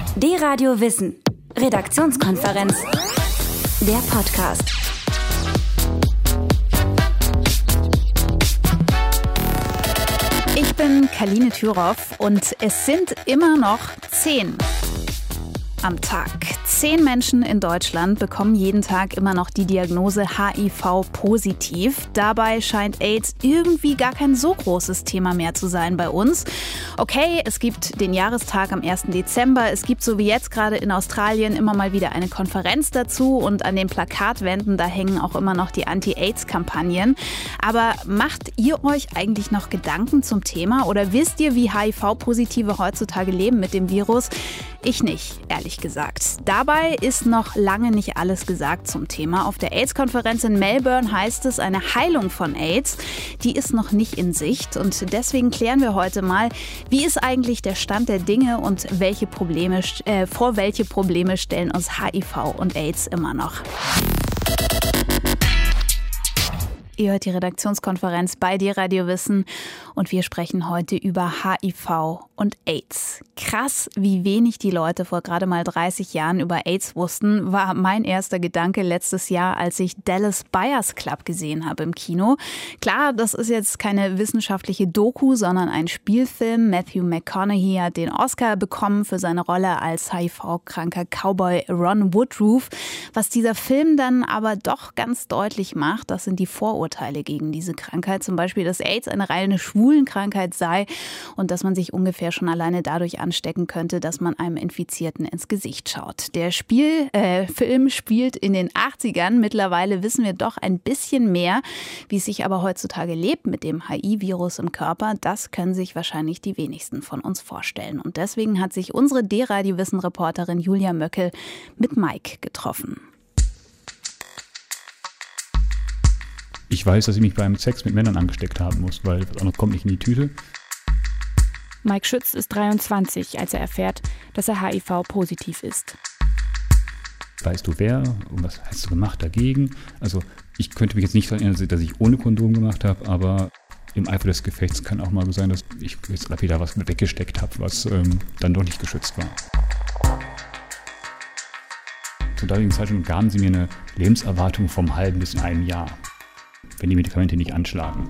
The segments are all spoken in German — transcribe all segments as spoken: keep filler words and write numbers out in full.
D-Radio Wissen. Redaktionskonferenz. Der Podcast. Ich bin Kaline Thüroff und es sind immer noch zehn am Tag. Zehn Menschen in Deutschland bekommen jeden Tag immer noch die Diagnose H I V-positiv. Dabei scheint AIDS irgendwie gar kein so großes Thema mehr zu sein bei uns. Okay, es gibt den Jahrestag am ersten Dezember. Es gibt so wie jetzt gerade in Australien immer mal wieder eine Konferenz dazu. Und an den Plakatwänden, da hängen auch immer noch die Anti-AIDS-Kampagnen. Aber macht ihr euch eigentlich noch Gedanken zum Thema? Oder wisst ihr, wie H I V-Positive heutzutage leben mit dem Virus? Ich nicht, ehrlich gesagt. Dabei ist noch lange nicht alles gesagt zum Thema. Auf der AIDS-Konferenz in Melbourne heißt es, eine Heilung von AIDS, die ist noch nicht in Sicht. Und deswegen klären wir heute mal, wie ist eigentlich der Stand der Dinge und welche Probleme, äh, vor welche Probleme stellen uns H I V und AIDS immer noch. Ihr hört die Redaktionskonferenz bei D-Radio Wissen und wir sprechen heute über H I V und AIDS. Krass, wie wenig die Leute vor gerade mal dreißig Jahren über AIDS wussten, war mein erster Gedanke letztes Jahr, als ich Dallas Buyers Club gesehen habe im Kino. Klar, das ist jetzt keine wissenschaftliche Doku, sondern ein Spielfilm. Matthew McConaughey hat den Oscar bekommen für seine Rolle als H I V-kranker Cowboy Ron Woodruff. Was dieser Film dann aber doch ganz deutlich macht, das sind die Vorurteile gegen diese Krankheit. Zum Beispiel, dass AIDS eine reine Schwulenkrankheit sei und dass man sich ungefähr schon alleine dadurch anstecken könnte, dass man einem Infizierten ins Gesicht schaut. Der Spiel, äh, Film spielt in den achtzigern. Mittlerweile wissen wir doch ein bisschen mehr. Wie es sich aber heutzutage lebt mit dem H I V-Virus im Körper, das können sich wahrscheinlich die wenigsten von uns vorstellen. Und deswegen hat sich unsere D-Radio-Wissen-Reporterin Julia Möckel mit Mike getroffen. Ich weiß, dass ich mich beim Sex mit Männern angesteckt haben muss, weil das andere kommt nicht in die Tüte. Mike Schütz ist dreiundzwanzig, als er erfährt, dass er H I V-positiv ist. Weißt du wer und was hast du gemacht dagegen? Also ich könnte mich jetzt nicht daran erinnern, dass ich ohne Kondom gemacht habe, aber im Eifer des Gefechts kann auch mal so sein, dass ich jetzt wieder was weggesteckt habe, was ähm, dann doch nicht geschützt war. Zur damaligen Zeitpunkt gaben sie mir eine Lebenserwartung vom halben bis in einem Jahr, wenn die Medikamente nicht anschlagen.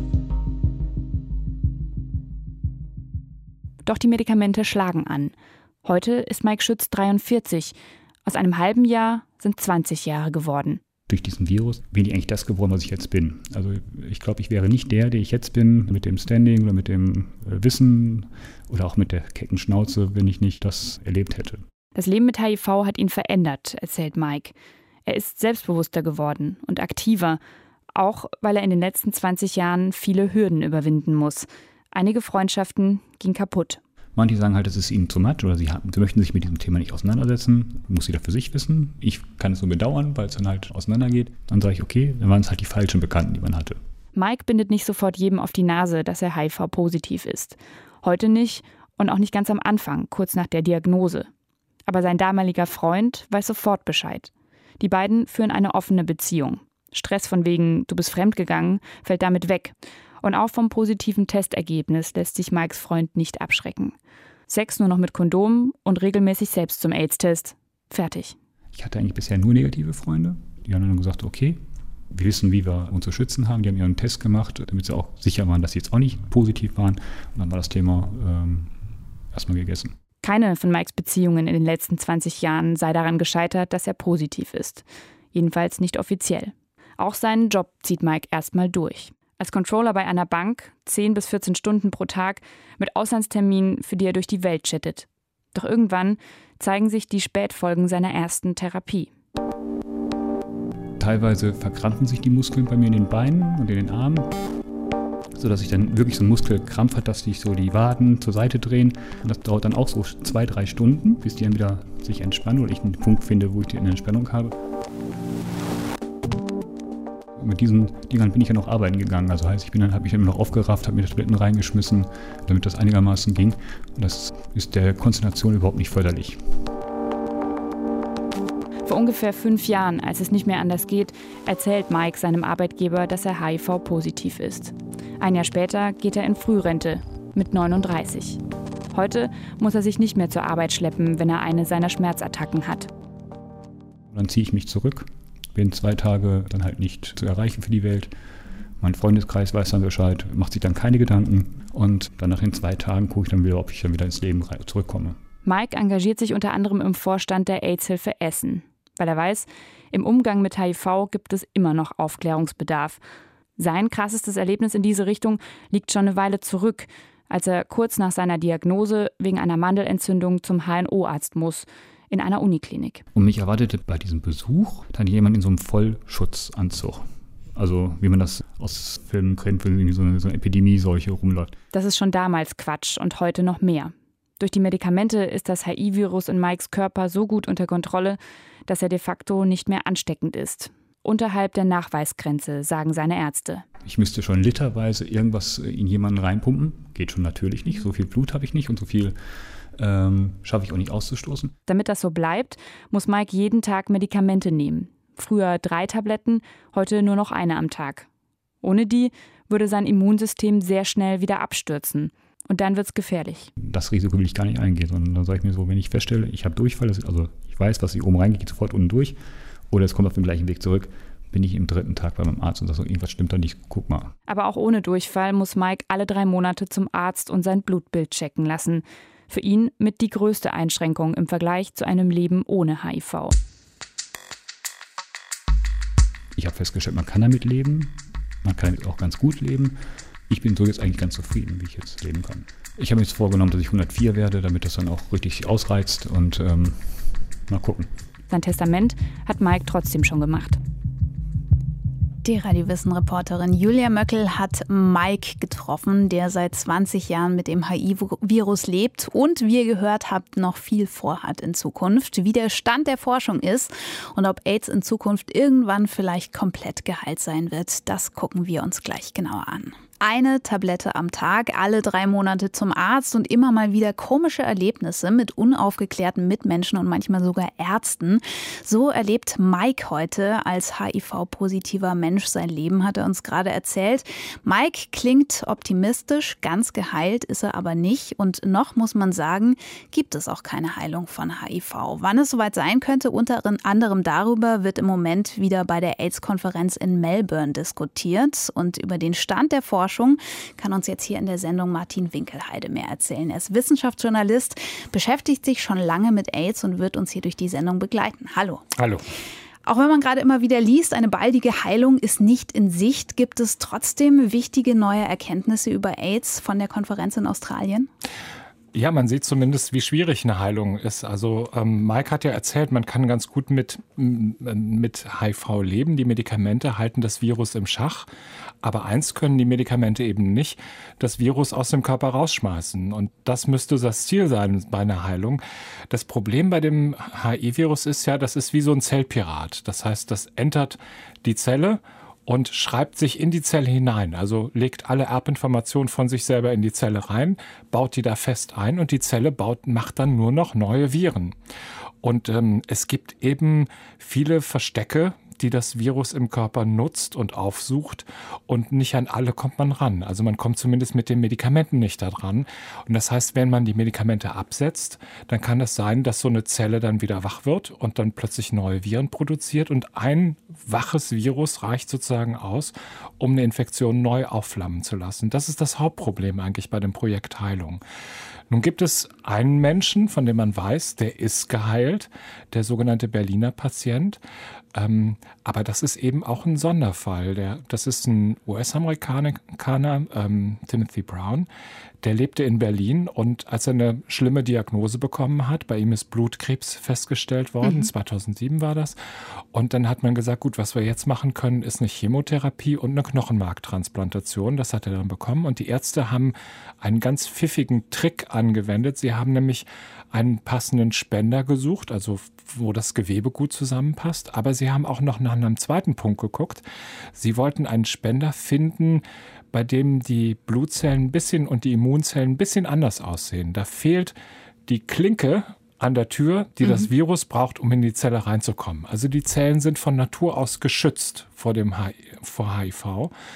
Doch die Medikamente schlagen an. Heute ist Mike Schütz dreiundvierzig. Aus einem halben Jahr sind zwanzig Jahre geworden. Durch diesen Virus bin ich eigentlich das geworden, was ich jetzt bin. Also ich glaube, ich wäre nicht der, der ich jetzt bin, mit dem Standing oder mit dem Wissen oder auch mit der kecken Schnauze, wenn ich nicht das erlebt hätte. Das Leben mit H I V hat ihn verändert, erzählt Mike. Er ist selbstbewusster geworden und aktiver, auch weil er in den letzten zwanzig Jahren viele Hürden überwinden muss. Einige Freundschaften gingen kaputt. Manche sagen halt, es ist ihnen zu much oder sie, haben, sie möchten sich mit diesem Thema nicht auseinandersetzen. Muss jeder für sich wissen. Ich kann es nur bedauern, weil es dann halt auseinandergeht. Dann sage ich, okay, dann waren es halt die falschen Bekannten, die man hatte. Mike bindet nicht sofort jedem auf die Nase, dass er H I V-positiv ist. Heute nicht und auch nicht ganz am Anfang, kurz nach der Diagnose. Aber sein damaliger Freund weiß sofort Bescheid. Die beiden führen eine offene Beziehung. Stress von wegen, du bist fremdgegangen, fällt damit weg. Und auch vom positiven Testergebnis lässt sich Mikes Freund nicht abschrecken. Sex nur noch mit Kondom und regelmäßig selbst zum AIDS-Test. Fertig. Ich hatte eigentlich bisher nur negative Freunde. Die haben dann gesagt, okay, wir wissen, wie wir uns zu schützen haben. Die haben ihren Test gemacht, damit sie auch sicher waren, dass sie jetzt auch nicht positiv waren. Und dann war das Thema ähm, erstmal gegessen. Keine von Mikes Beziehungen in den letzten zwanzig Jahren sei daran gescheitert, dass er positiv ist. Jedenfalls nicht offiziell. Auch seinen Job zieht Mike erstmal durch. Als Controller bei einer Bank, zehn bis vierzehn Stunden pro Tag, mit Auslandsterminen, für die er durch die Welt chattet. Doch irgendwann zeigen sich die Spätfolgen seiner ersten Therapie. Teilweise verkrampfen sich die Muskeln bei mir in den Beinen und in den Armen, sodass ich dann wirklich so einen Muskelkrampf hat, dass sich so die Waden zur Seite drehen. Und das dauert dann auch so zwei, drei Stunden, bis die dann wieder sich entspannen oder ich einen Punkt finde, wo ich die Entspannung habe. Mit diesen Dingern bin ich ja noch arbeiten gegangen. Also heißt, ich bin dann, habe mich dann noch aufgerafft, habe mir die Tabletten reingeschmissen, damit das einigermaßen ging. Und das ist der Konzentration überhaupt nicht förderlich. Vor ungefähr fünf Jahren, als es nicht mehr anders geht, erzählt Mike seinem Arbeitgeber, dass er H I V-positiv ist. Ein Jahr später geht er in Frührente mit neununddreißig. Heute muss er sich nicht mehr zur Arbeit schleppen, wenn er eine seiner Schmerzattacken hat. Dann ziehe ich mich zurück, bin zwei Tage dann halt nicht zu erreichen für die Welt. Mein Freundeskreis weiß dann Bescheid, macht sich dann keine Gedanken. Und dann nach den zwei Tagen gucke ich dann wieder, ob ich dann wieder ins Leben zurückkomme. Mike engagiert sich unter anderem im Vorstand der AIDS-Hilfe Essen, weil er weiß, im Umgang mit H I V gibt es immer noch Aufklärungsbedarf. Sein krassestes Erlebnis in diese Richtung liegt schon eine Weile zurück, als er kurz nach seiner Diagnose wegen einer Mandelentzündung zum H N O-Arzt muss, in einer Uniklinik. Und mich erwartete bei diesem Besuch dann jemand in so einem Vollschutzanzug. Also wie man das aus Filmen kennt, wenn so eine, so eine Epidemie-Seuche rumläuft. Das ist schon damals Quatsch und heute noch mehr. Durch die Medikamente ist das H I V-Virus in Mikes Körper so gut unter Kontrolle, dass er de facto nicht mehr ansteckend ist. Unterhalb der Nachweisgrenze, sagen seine Ärzte. Ich müsste schon literweise irgendwas in jemanden reinpumpen. Geht schon natürlich nicht. So viel Blut habe ich nicht und so viel ähm, schaffe ich auch nicht auszustoßen. Damit das so bleibt, muss Mike jeden Tag Medikamente nehmen. Früher drei Tabletten, heute nur noch eine am Tag. Ohne die würde sein Immunsystem sehr schnell wieder abstürzen. Und dann wird es gefährlich. Das Risiko will ich gar nicht eingehen. Und dann sage ich mir so, wenn ich feststelle, ich habe Durchfall, also ich weiß, was hier oben reingeht, geht sofort unten durch. Oder es kommt auf den gleichen Weg zurück, bin ich im dritten Tag bei meinem Arzt und sage so, irgendwas stimmt da nicht, guck mal. Aber auch ohne Durchfall muss Mike alle drei Monate zum Arzt und sein Blutbild checken lassen. Für ihn mit die größte Einschränkung im Vergleich zu einem Leben ohne H I V. Ich habe festgestellt, man kann damit leben, man kann damit auch ganz gut leben. Ich bin so jetzt eigentlich ganz zufrieden, wie ich jetzt leben kann. Ich habe mir jetzt vorgenommen, dass ich hundertvier werde, damit das dann auch richtig ausreizt und ähm, mal gucken. Sein Testament hat Mike trotzdem schon gemacht. Die Radiowissen-Reporterin Julia Möckel hat Mike getroffen, der seit zwanzig Jahren mit dem H I V-Virus lebt und, wie ihr gehört habt, noch viel vorhat in Zukunft. Wie der Stand der Forschung ist und ob AIDS in Zukunft irgendwann vielleicht komplett geheilt sein wird, das gucken wir uns gleich genauer an. Eine Tablette am Tag, alle drei Monate zum Arzt und immer mal wieder komische Erlebnisse mit unaufgeklärten Mitmenschen und manchmal sogar Ärzten. So erlebt Mike heute als H I V-positiver Mensch sein Leben, hat er uns gerade erzählt. Mike klingt optimistisch, ganz geheilt ist er aber nicht. Und noch muss man sagen, gibt es auch keine Heilung von H I V. Wann es soweit sein könnte, unter anderem darüber wird im Moment wieder bei der AIDS-Konferenz in Melbourne diskutiert. Und über den Stand der Forschung kann uns jetzt hier in der Sendung Martin Winkelheide mehr erzählen. Er ist Wissenschaftsjournalist, beschäftigt sich schon lange mit AIDS und wird uns hier durch die Sendung begleiten. Hallo. Hallo. Auch wenn man gerade immer wieder liest, eine baldige Heilung ist nicht in Sicht, gibt es trotzdem wichtige neue Erkenntnisse über AIDS von der Konferenz in Australien? Ja, man sieht zumindest, wie schwierig eine Heilung ist. Also ähm, Mike hat ja erzählt, man kann ganz gut mit, mit H I V leben. Die Medikamente halten das Virus im Schach. Aber eins können die Medikamente eben nicht, das Virus aus dem Körper rausschmeißen. Und das müsste das Ziel sein bei einer Heilung. Das Problem bei dem H I V-Virus ist ja, das ist wie so ein Zellpirat. Das heißt, das entert die Zelle und schreibt sich in die Zelle hinein, also legt alle Erbinformationen von sich selber in die Zelle rein, baut die da fest ein und die Zelle baut, macht dann nur noch neue Viren. Und ähm, es gibt eben viele Verstecke, die das Virus im Körper nutzt und aufsucht und nicht an alle kommt man ran. Also man kommt zumindest mit den Medikamenten nicht da dran. Und das heißt, wenn man die Medikamente absetzt, dann kann es sein, dass so eine Zelle dann wieder wach wird und dann plötzlich neue Viren produziert und ein waches Virus reicht sozusagen aus, um eine Infektion neu aufflammen zu lassen. Das ist das Hauptproblem eigentlich bei dem Projekt Heilung. Nun gibt es einen Menschen, von dem man weiß, der ist geheilt, der sogenannte Berliner Patient. Ähm, aber das ist eben auch ein Sonderfall. Der, das ist ein U S-Amerikaner, ähm, Timothy Brown. Der lebte in Berlin und als er eine schlimme Diagnose bekommen hat, bei ihm ist Blutkrebs festgestellt worden, mhm. zweitausendsieben war das. Und dann hat man gesagt, gut, was wir jetzt machen können, ist eine Chemotherapie und eine Knochenmarktransplantation. Das hat er dann bekommen und die Ärzte haben einen ganz pfiffigen Trick angewendet. Sie haben nämlich einen passenden Spender gesucht, also wo das Gewebe gut zusammenpasst. Aber sie haben auch noch nach einem zweiten Punkt geguckt. Sie wollten einen Spender finden, bei dem die Blutzellen ein bisschen und die Immunzellen ein bisschen anders aussehen. Da fehlt die Klinke an der Tür, die mhm. das Virus braucht, um in die Zelle reinzukommen. Also die Zellen sind von Natur aus geschützt vor dem H I, vor H I V.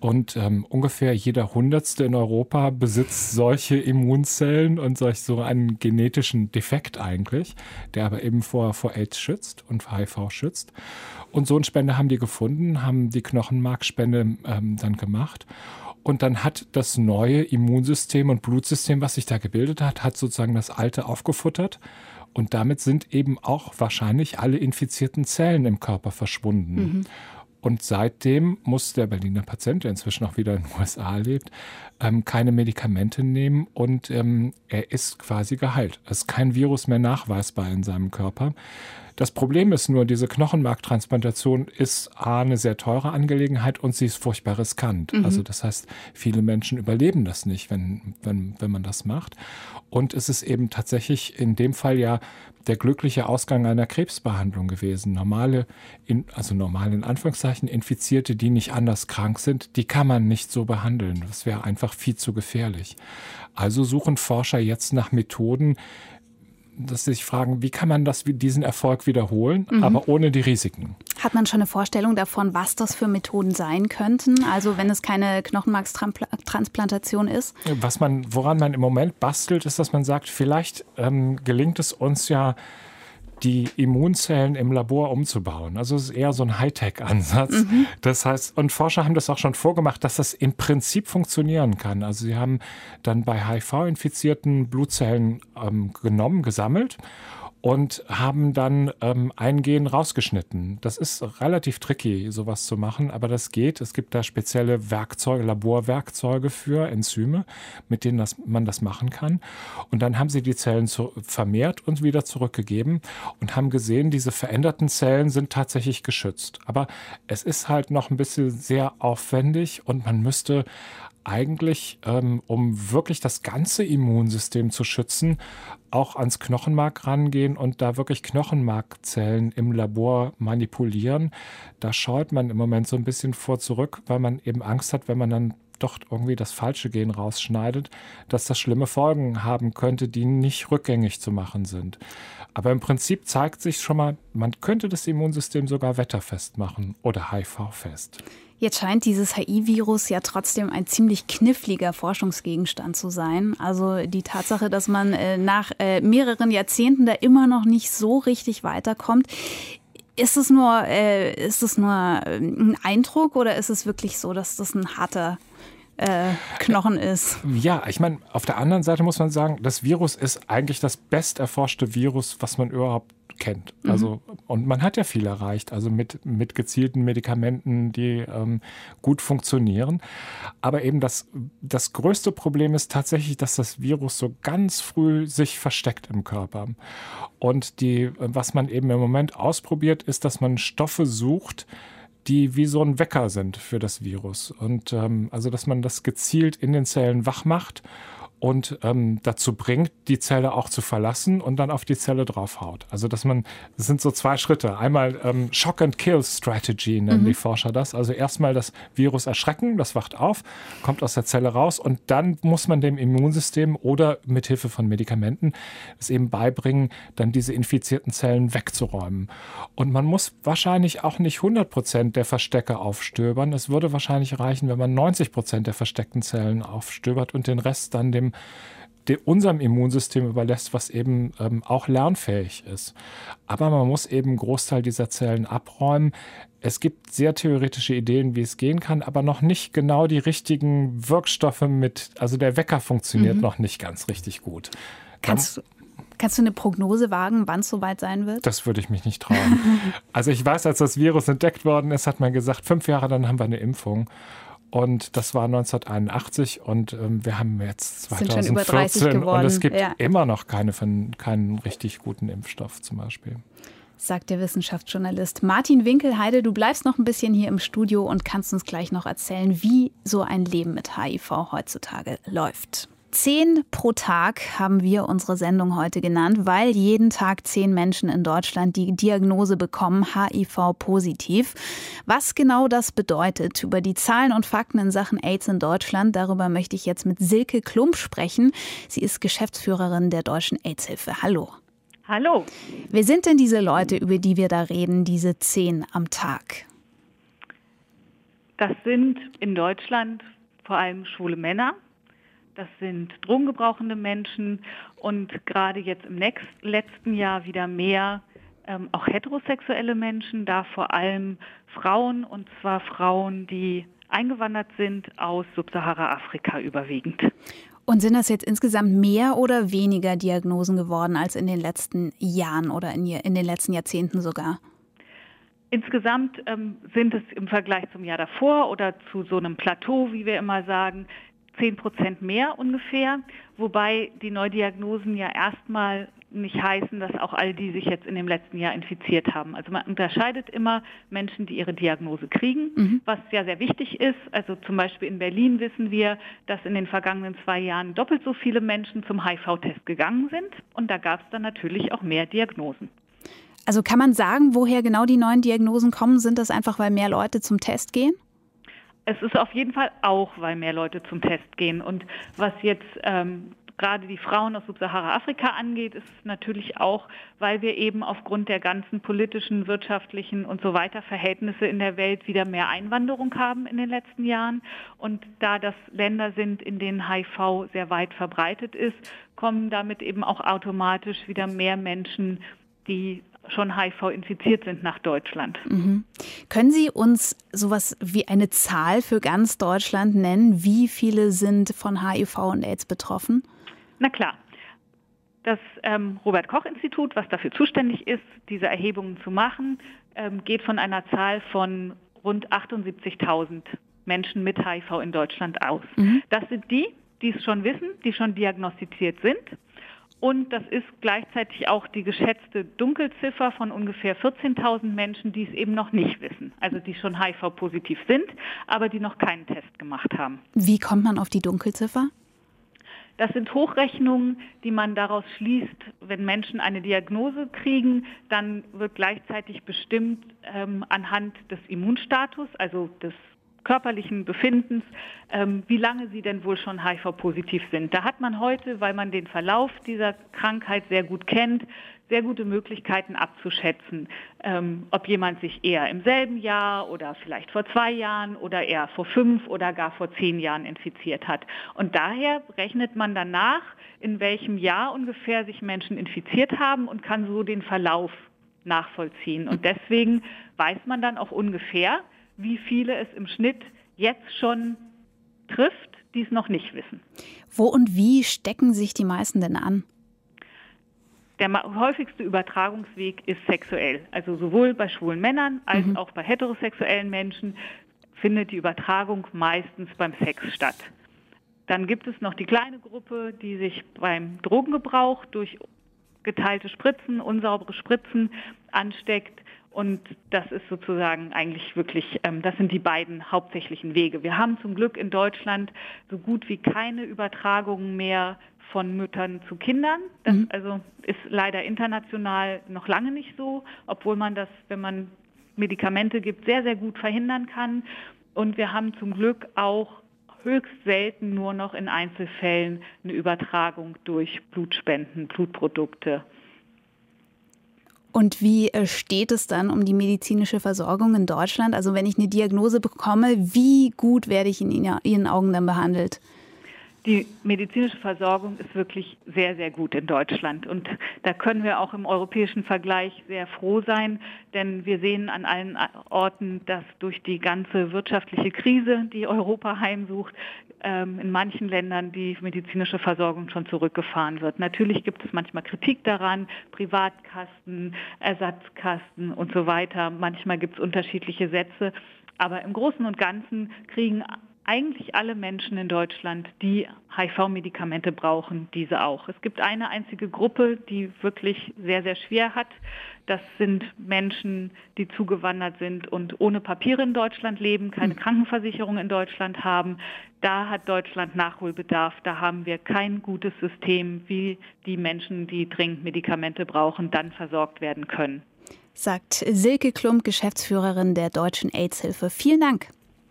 Und ähm, ungefähr jeder Hundertste in Europa besitzt solche Immunzellen und solch so einen genetischen Defekt eigentlich, der aber eben vor, vor AIDS schützt und vor H I V schützt. Und so eine Spende haben die gefunden, haben die Knochenmarkspende ähm, dann gemacht. Und dann hat das neue Immunsystem und Blutsystem, was sich da gebildet hat, hat sozusagen das alte aufgefuttert. Und damit sind eben auch wahrscheinlich alle infizierten Zellen im Körper verschwunden. Mhm. Und seitdem muss der Berliner Patient, der inzwischen auch wieder in den U S A lebt, ähm, keine Medikamente nehmen und ähm, er ist quasi geheilt. Es ist kein Virus mehr nachweisbar in seinem Körper. Das Problem ist nur, diese Knochenmarktransplantation ist A, eine sehr teure Angelegenheit und sie ist furchtbar riskant. Mhm. Also das heißt, viele Menschen überleben das nicht, wenn, wenn, wenn man das macht. Und es ist eben tatsächlich in dem Fall ja der glückliche Ausgang einer Krebsbehandlung gewesen. Normale, in, also normale in Anführungszeichen, Infizierte, die nicht anders krank sind, die kann man nicht so behandeln. Das wäre einfach viel zu gefährlich. Also suchen Forscher jetzt nach Methoden, dass sie sich fragen, wie kann man das, diesen Erfolg wiederholen, mhm. aber ohne die Risiken. Hat man schon eine Vorstellung davon, was das für Methoden sein könnten? Also wenn es keine Knochenmarkstransplantation ist? Was man, woran man im Moment bastelt, ist, dass man sagt, vielleicht ähm, gelingt es uns ja, die Immunzellen im Labor umzubauen. Also es ist eher so ein Hightech-Ansatz. Mhm. Das heißt, und Forscher haben das auch schon vorgemacht, dass das im Prinzip funktionieren kann. Also sie haben dann bei H I V-infizierten Blutzellen ähm, genommen, gesammelt und haben dann ähm, ein Gen rausgeschnitten. Das ist relativ tricky, sowas zu machen, aber das geht. Es gibt da spezielle Werkzeuge, Laborwerkzeuge für Enzyme, mit denen das, man das machen kann. Und dann haben sie die Zellen zu, vermehrt und wieder zurückgegeben und haben gesehen, diese veränderten Zellen sind tatsächlich geschützt. Aber es ist halt noch ein bisschen sehr aufwendig und man müsste eigentlich, ähm, um wirklich das ganze Immunsystem zu schützen, auch ans Knochenmark rangehen und da wirklich Knochenmarkzellen im Labor manipulieren. Da scheut man im Moment so ein bisschen vor zurück, weil man eben Angst hat, wenn man dann doch irgendwie das falsche Gen rausschneidet, dass das schlimme Folgen haben könnte, die nicht rückgängig zu machen sind. Aber im Prinzip zeigt sich schon mal, man könnte das Immunsystem sogar wetterfest machen oder H I V-fest. Jetzt scheint dieses H I-Virus ja trotzdem ein ziemlich kniffliger Forschungsgegenstand zu sein. Also die Tatsache, dass man äh, nach äh, mehreren Jahrzehnten da immer noch nicht so richtig weiterkommt. Ist es nur, äh, ist es nur ein Eindruck oder ist es wirklich so, dass das ein harter äh, Knochen ist? Ja, ich meine, auf der anderen Seite muss man sagen, das Virus ist eigentlich das besterforschte Virus, was man überhaupt kennt. Mhm. Also, und man hat ja viel erreicht, also mit, mit gezielten Medikamenten, die ähm, gut funktionieren. Aber eben das, das größte Problem ist tatsächlich, dass das Virus so ganz früh sich versteckt im Körper. Und die, was man eben im Moment ausprobiert, ist, dass man Stoffe sucht, die wie so ein Wecker sind für das Virus. Und ähm, also, dass man das gezielt in den Zellen wach macht und ähm, dazu bringt, die Zelle auch zu verlassen und dann auf die Zelle draufhaut. Also dass man, das sind so zwei Schritte. Einmal ähm, Shock-and-Kill-Strategy nennen mhm. die Forscher das. Also erstmal das Virus erschrecken, das wacht auf, kommt aus der Zelle raus und dann muss man dem Immunsystem oder mit Hilfe von Medikamenten es eben beibringen, dann diese infizierten Zellen wegzuräumen. Und man muss wahrscheinlich auch nicht hundert Prozent der Verstecke aufstöbern. Es würde wahrscheinlich reichen, wenn man neunzig Prozent der versteckten Zellen aufstöbert und den Rest dann dem unserem Immunsystem überlässt, was eben ähm, auch lernfähig ist. Aber man muss eben einen Großteil dieser Zellen abräumen. Es gibt sehr theoretische Ideen, wie es gehen kann, aber noch nicht genau die richtigen Wirkstoffe mit, also der Wecker funktioniert mhm. noch nicht ganz richtig gut. Kannst du Kannst du eine Prognose wagen, wann es soweit sein wird? Das würde ich mich nicht trauen. Also ich weiß, als das Virus entdeckt worden ist, hat man gesagt, fünf Jahre, dann haben wir eine Impfung. Und das war neunzehnhunderteinundachtzig und ähm, wir haben jetzt zweitausendvierzehn und es gibt ja. immer noch keine, keinen richtig guten Impfstoff zum Beispiel. Sagt der Wissenschaftsjournalist Martin Winkelheide. Du bleibst noch ein bisschen hier im Studio und kannst uns gleich noch erzählen, wie so ein Leben mit H I V heutzutage läuft. Zehn pro Tag haben wir unsere Sendung heute genannt, weil jeden Tag zehn Menschen in Deutschland die Diagnose bekommen, H I V-positiv. Was genau das bedeutet, über die Zahlen und Fakten in Sachen AIDS in Deutschland, darüber möchte ich jetzt mit Silke Klump sprechen. Sie ist Geschäftsführerin der Deutschen AIDS-Hilfe. Hallo. Hallo. Wer sind denn diese Leute, über die wir da reden, diese zehn am Tag? Das sind in Deutschland vor allem schwule Männer. Das sind drogengebrauchende Menschen und gerade jetzt im nächsten, letzten Jahr wieder mehr ähm, auch heterosexuelle Menschen, da vor allem Frauen, und zwar Frauen, die eingewandert sind aus Subsahara-Afrika überwiegend. Und sind das jetzt insgesamt mehr oder weniger Diagnosen geworden als in den letzten Jahren oder in, in den letzten Jahrzehnten sogar? Insgesamt ähm, sind es im Vergleich zum Jahr davor oder zu so einem Plateau, wie wir immer sagen, zehn Prozent mehr ungefähr, wobei die Neudiagnosen ja erstmal nicht heißen, dass auch all die sich jetzt in dem letzten Jahr infiziert haben. Also man unterscheidet immer Menschen, die ihre Diagnose kriegen, mhm. was ja sehr wichtig ist. Also zum Beispiel in Berlin wissen wir, dass in den vergangenen zwei Jahren doppelt so viele Menschen zum H I V-Test gegangen sind und da gab es dann natürlich auch mehr Diagnosen. Also kann man sagen, woher genau die neuen Diagnosen kommen? Sind das einfach, weil mehr Leute zum Test gehen? Es ist auf jeden Fall auch, weil mehr Leute zum Test gehen. Und was jetzt ähm, gerade die Frauen aus Subsahara-Afrika angeht, ist es natürlich auch, weil wir eben aufgrund der ganzen politischen, wirtschaftlichen und so weiter Verhältnisse in der Welt wieder mehr Einwanderung haben in den letzten Jahren. Und da das Länder sind, in denen H I V sehr weit verbreitet ist, kommen damit eben auch automatisch wieder mehr Menschen, die schon H I V infiziert sind, nach Deutschland. Mhm. Können Sie uns sowas wie eine Zahl für ganz Deutschland nennen? Wie viele sind von H I V und AIDS betroffen? Na klar. Das ähm, Robert-Koch-Institut, was dafür zuständig ist, diese Erhebungen zu machen, ähm, geht von einer Zahl von rund achtundsiebzigtausend Menschen mit H I V in Deutschland aus. Mhm. Das sind die, die es schon wissen, die schon diagnostiziert sind. Und das ist gleichzeitig auch die geschätzte Dunkelziffer von ungefähr vierzehntausend Menschen, die es eben noch nicht wissen. Also die schon H I V-positiv sind, aber die noch keinen Test gemacht haben. Wie kommt man auf die Dunkelziffer? Das sind Hochrechnungen, die man daraus schließt, wenn Menschen eine Diagnose kriegen, dann wird gleichzeitig bestimmt ähm, anhand des Immunstatus, also des körperlichen Befindens, ähm, wie lange sie denn wohl schon H I V-positiv sind. Da hat man heute, weil man den Verlauf dieser Krankheit sehr gut kennt, sehr gute Möglichkeiten abzuschätzen, ähm, ob jemand sich eher im selben Jahr oder vielleicht vor zwei Jahren oder eher vor fünf oder gar vor zehn Jahren infiziert hat. Und daher rechnet man danach, in welchem Jahr ungefähr sich Menschen infiziert haben und kann so den Verlauf nachvollziehen. Und deswegen weiß man dann auch ungefähr, wie viele es im Schnitt jetzt schon trifft, die es noch nicht wissen. Wo und wie stecken sich die meisten denn an? Der häufigste Übertragungsweg ist sexuell. Also sowohl bei schwulen Männern als mhm. auch bei heterosexuellen Menschen findet die Übertragung meistens beim Sex statt. Dann gibt es noch die kleine Gruppe, die sich beim Drogengebrauch durch geteilte Spritzen, unsaubere Spritzen ansteckt. Und das ist sozusagen eigentlich wirklich, ähm, das sind die beiden hauptsächlichen Wege. Wir haben zum Glück in Deutschland so gut wie keine Übertragungen mehr von Müttern zu Kindern. Das mhm. also ist leider international noch lange nicht so, obwohl man das, wenn man Medikamente gibt, sehr, sehr gut verhindern kann. Und wir haben zum Glück auch höchst selten nur noch in Einzelfällen eine Übertragung durch Blutspenden, Blutprodukte. Und wie steht es dann um die medizinische Versorgung in Deutschland? Also wenn ich eine Diagnose bekomme, wie gut werde ich in Ihren Augen dann behandelt? Die medizinische Versorgung ist wirklich sehr, sehr gut in Deutschland. Und da können wir auch im europäischen Vergleich sehr froh sein, denn wir sehen an allen Orten, dass durch die ganze wirtschaftliche Krise, die Europa heimsucht, in manchen Ländern die medizinische Versorgung schon zurückgefahren wird. Natürlich gibt es manchmal Kritik daran, Privatkassen, Ersatzkassen und so weiter. Manchmal gibt es unterschiedliche Sätze. Aber im Großen und Ganzen kriegen eigentlich alle Menschen in Deutschland, die H I V-Medikamente brauchen, diese auch. Es gibt eine einzige Gruppe, die wirklich sehr, sehr schwer hat. Das sind Menschen, die zugewandert sind und ohne Papiere in Deutschland leben, keine Krankenversicherung in Deutschland haben. Da hat Deutschland Nachholbedarf. Da haben wir kein gutes System, wie die Menschen, die dringend Medikamente brauchen, dann versorgt werden können. Sagt Silke Klump, Geschäftsführerin der Deutschen AIDS-Hilfe. Vielen Dank.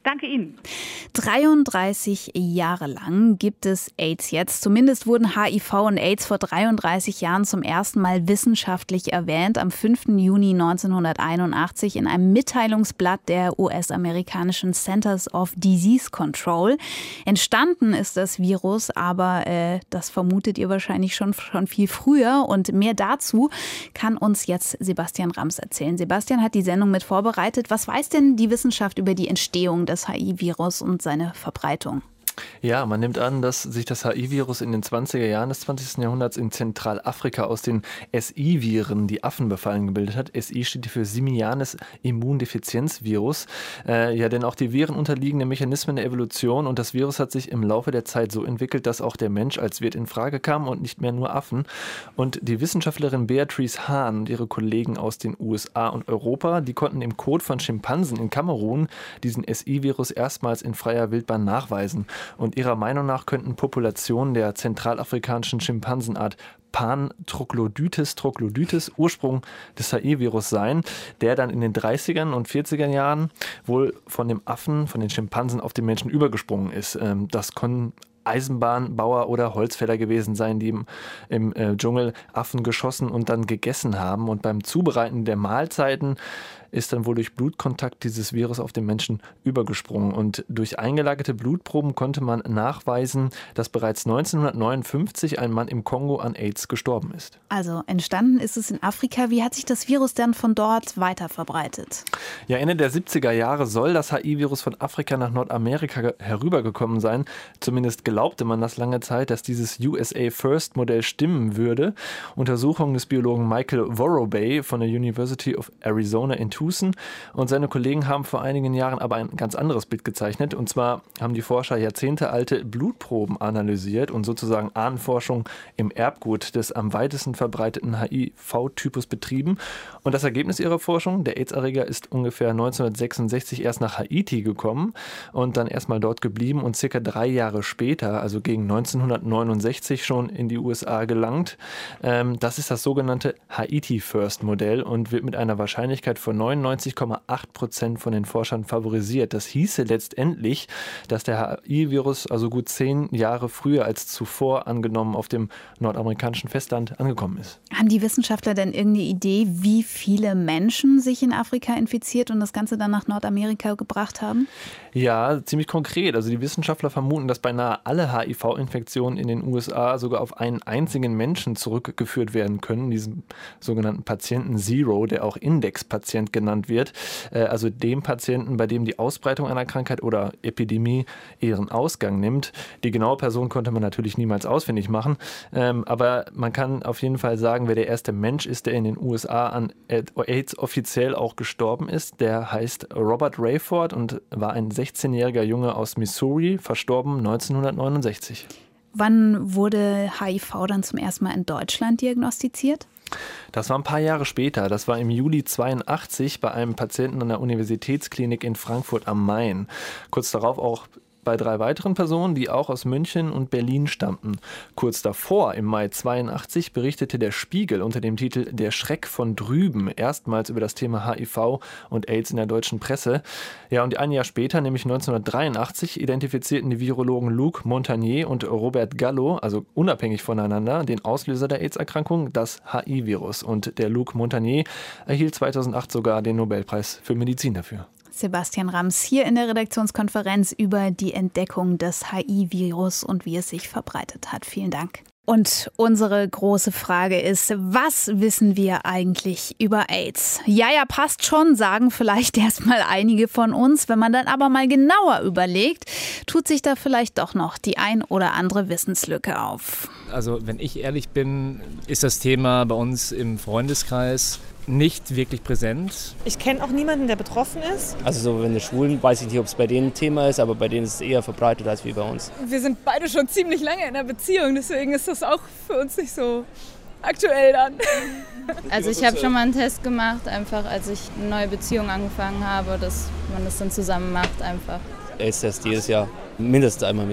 Danke Ihnen. dreiunddreißig Jahre lang gibt es AIDS jetzt. Zumindest wurden H I V und AIDS vor dreiunddreißig Jahren zum ersten Mal wissenschaftlich erwähnt. Am fünften Juni neunzehnhunderteinundachtzig in einem Mitteilungsblatt der U S-amerikanischen Centers of Disease Control. Entstanden ist das Virus, aber äh, das vermutet ihr wahrscheinlich schon, schon viel früher. Und mehr dazu kann uns jetzt Sebastian Rams erzählen. Sebastian hat die Sendung mit vorbereitet. Was weiß denn die Wissenschaft über die Entstehung des H I V-Virus und seine Verbreitung? Ja, man nimmt an, dass sich das H I-Virus in den zwanziger Jahren des zwanzigsten Jahrhunderts in Zentralafrika aus den S I-Viren, die Affen befallen, gebildet hat. S I steht für Simianes Immundefizienzvirus. Äh, ja, denn auch die Viren unterliegen den Mechanismen der Evolution und das Virus hat sich im Laufe der Zeit so entwickelt, dass auch der Mensch als Wirt in Frage kam und nicht mehr nur Affen. Und die Wissenschaftlerin Beatrice Hahn und ihre Kollegen aus den U S A und Europa, die konnten im Kot von Schimpansen in Kamerun diesen S I-Virus erstmals in freier Wildbahn nachweisen. Und ihrer Meinung nach könnten Populationen der zentralafrikanischen Schimpansenart Pan-Troglodytes Troglodytes Ursprung des H I-Virus sein, der dann in den dreißigern und vierziger Jahren wohl von dem Affen, von den Schimpansen auf den Menschen übergesprungen ist. Das können Eisenbahnbauer oder Holzfäller gewesen sein, die im, im äh, Dschungel Affen geschossen und dann gegessen haben. Und beim Zubereiten der Mahlzeiten ist dann wohl durch Blutkontakt dieses Virus auf den Menschen übergesprungen. Und durch eingelagerte Blutproben konnte man nachweisen, dass bereits neunzehnhundertneunundfünfzig ein Mann im Kongo an AIDS gestorben ist. Also entstanden ist es in Afrika. Wie hat sich das Virus dann von dort weiter verbreitet? Ja, Ende der siebziger Jahre soll das H I-Virus von Afrika nach Nordamerika herübergekommen sein. Zumindest glaubte man das lange Zeit, dass dieses U S A First Modell stimmen würde. Untersuchungen des Biologen Michael Worobey von der University of Arizona in Tucson und seine Kollegen haben vor einigen Jahren aber ein ganz anderes Bild gezeichnet. Und zwar haben die Forscher jahrzehntealte Blutproben analysiert und sozusagen Ahnenforschung im Erbgut des am weitesten verbreiteten H I V-Typus betrieben. Und das Ergebnis ihrer Forschung, der AIDS-Erreger ist ungefähr neunzehnhundertsechsundsechzig erst nach Haiti gekommen und dann erstmal dort geblieben und circa drei Jahre später, also gegen neunzehnhundertneunundsechzig, schon in die U S A gelangt. Das ist das sogenannte Haiti-First-Modell und wird mit einer Wahrscheinlichkeit von neunundneunzig Komma acht Prozent von den Forschern favorisiert. Das hieße letztendlich, dass der H I-Virus also gut zehn Jahre früher als zuvor angenommen auf dem nordamerikanischen Festland angekommen ist. Haben die Wissenschaftler denn irgendeine Idee, wie viele Menschen sich in Afrika infiziert und das Ganze dann nach Nordamerika gebracht haben? Ja, ziemlich konkret. Also die Wissenschaftler vermuten, dass beinahe alle H I V-Infektionen in den U S A sogar auf einen einzigen Menschen zurückgeführt werden können, diesen sogenannten Patienten Zero, der auch Indexpatient genannt wird, also dem Patienten, bei dem die Ausbreitung einer Krankheit oder Epidemie ihren Ausgang nimmt. Die genaue Person konnte man natürlich niemals ausfindig machen, aber man kann auf jeden Fall sagen, wer der erste Mensch ist, der in den U S A an AIDS offiziell auch gestorben ist. Der heißt Robert Rayford und war ein sechzehnjähriger Junge aus Missouri, verstorben neunzehnhundertneunundsechzig. Wann wurde H I V dann zum ersten Mal in Deutschland diagnostiziert? Das war ein paar Jahre später. Das war im Juli zweiundachtzig bei einem Patienten an der Universitätsklinik in Frankfurt am Main. Kurz darauf auch bei drei weiteren Personen, die auch aus München und Berlin stammten. Kurz davor, im Mai zweiundachtzig, berichtete der Spiegel unter dem Titel Der Schreck von drüben erstmals über das Thema H I V und AIDS in der deutschen Presse. Ja, und ein Jahr später, nämlich neunzehnhundertdreiundachtzig, identifizierten die Virologen Luc Montagnier und Robert Gallo, also unabhängig voneinander, den Auslöser der AIDS-Erkrankung, das H I-Virus. Und der Luc Montagnier erhielt zweitausendacht sogar den Nobelpreis für Medizin dafür. Sebastian Rams hier in der Redaktionskonferenz über die Entdeckung des H I-Virus und wie es sich verbreitet hat. Vielen Dank. Und unsere große Frage ist, was wissen wir eigentlich über AIDS? Ja, ja, passt schon, sagen vielleicht erstmal einige von uns. Wenn man dann aber mal genauer überlegt, tut sich da vielleicht doch noch die ein oder andere Wissenslücke auf. Also wenn ich ehrlich bin, ist das Thema bei uns im Freundeskreis nicht wirklich präsent. Ich kenne auch niemanden, der betroffen ist. Also so, wenn die Schwulen, weiß ich nicht, ob es bei denen ein Thema ist, aber bei denen ist es eher verbreitet als wie bei uns. Wir sind beide schon ziemlich lange in einer Beziehung, deswegen ist das auch für uns nicht so aktuell dann. Also ich habe schon mal einen Test gemacht, einfach als ich eine neue Beziehung angefangen habe, dass man das dann zusammen macht einfach. AIDS-Test jedes Jahr, mindestens einmal im Jahr.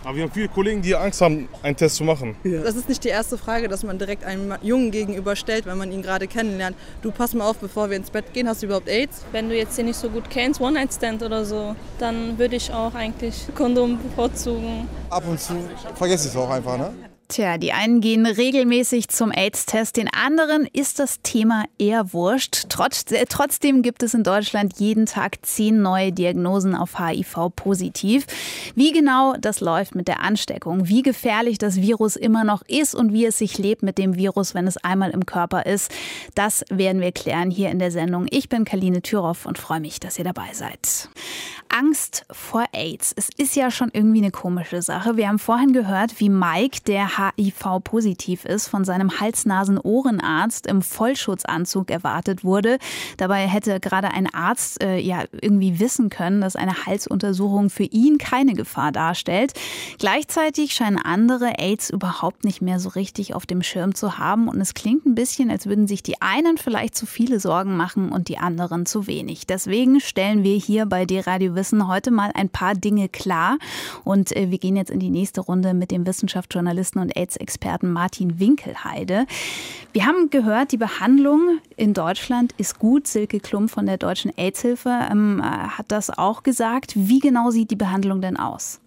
Aber wir haben viele Kollegen, die Angst haben, einen Test zu machen. Ja. Das ist nicht die erste Frage, dass man direkt einem Jungen gegenüberstellt, wenn man ihn gerade kennenlernt. Du, pass mal auf, bevor wir ins Bett gehen, hast du überhaupt AIDS? Wenn du jetzt den nicht so gut kennst, One-Night-Stand oder so, dann würde ich auch eigentlich Kondom bevorzugen. Ab und zu vergesse ich es auch einfach, ne? Tja, die einen gehen regelmäßig zum AIDS-Test, den anderen ist das Thema eher wurscht. Trotz, äh, trotzdem gibt es in Deutschland jeden Tag zehn neue Diagnosen auf H I V-positiv. Wie genau das läuft mit der Ansteckung, wie gefährlich das Virus immer noch ist und wie es sich lebt mit dem Virus, wenn es einmal im Körper ist, das werden wir klären hier in der Sendung. Ich bin Karline Thüroff und freue mich, dass ihr dabei seid. Angst vor AIDS. Es ist ja schon irgendwie eine komische Sache. Wir haben vorhin gehört, wie Mike, der H I V-positiv ist, von seinem Hals-Nasen-Ohrenarzt im Vollschutzanzug erwartet wurde. Dabei hätte gerade ein Arzt äh, ja irgendwie wissen können, dass eine Halsuntersuchung für ihn keine Gefahr darstellt. Gleichzeitig scheinen andere AIDS überhaupt nicht mehr so richtig auf dem Schirm zu haben und es klingt ein bisschen, als würden sich die einen vielleicht zu viele Sorgen machen und die anderen zu wenig. Deswegen stellen wir hier bei D-Radio Wissen heute mal ein paar Dinge klar und äh, wir gehen jetzt in die nächste Runde mit dem Wissenschaftsjournalisten und AIDS-Experten Martin Winkelheide. Wir haben gehört, die Behandlung in Deutschland ist gut. Silke Klum von der Deutschen AIDS-Hilfe ähm, hat das auch gesagt. Wie genau sieht die Behandlung denn aus?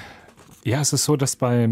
Ja, es ist so, dass bei,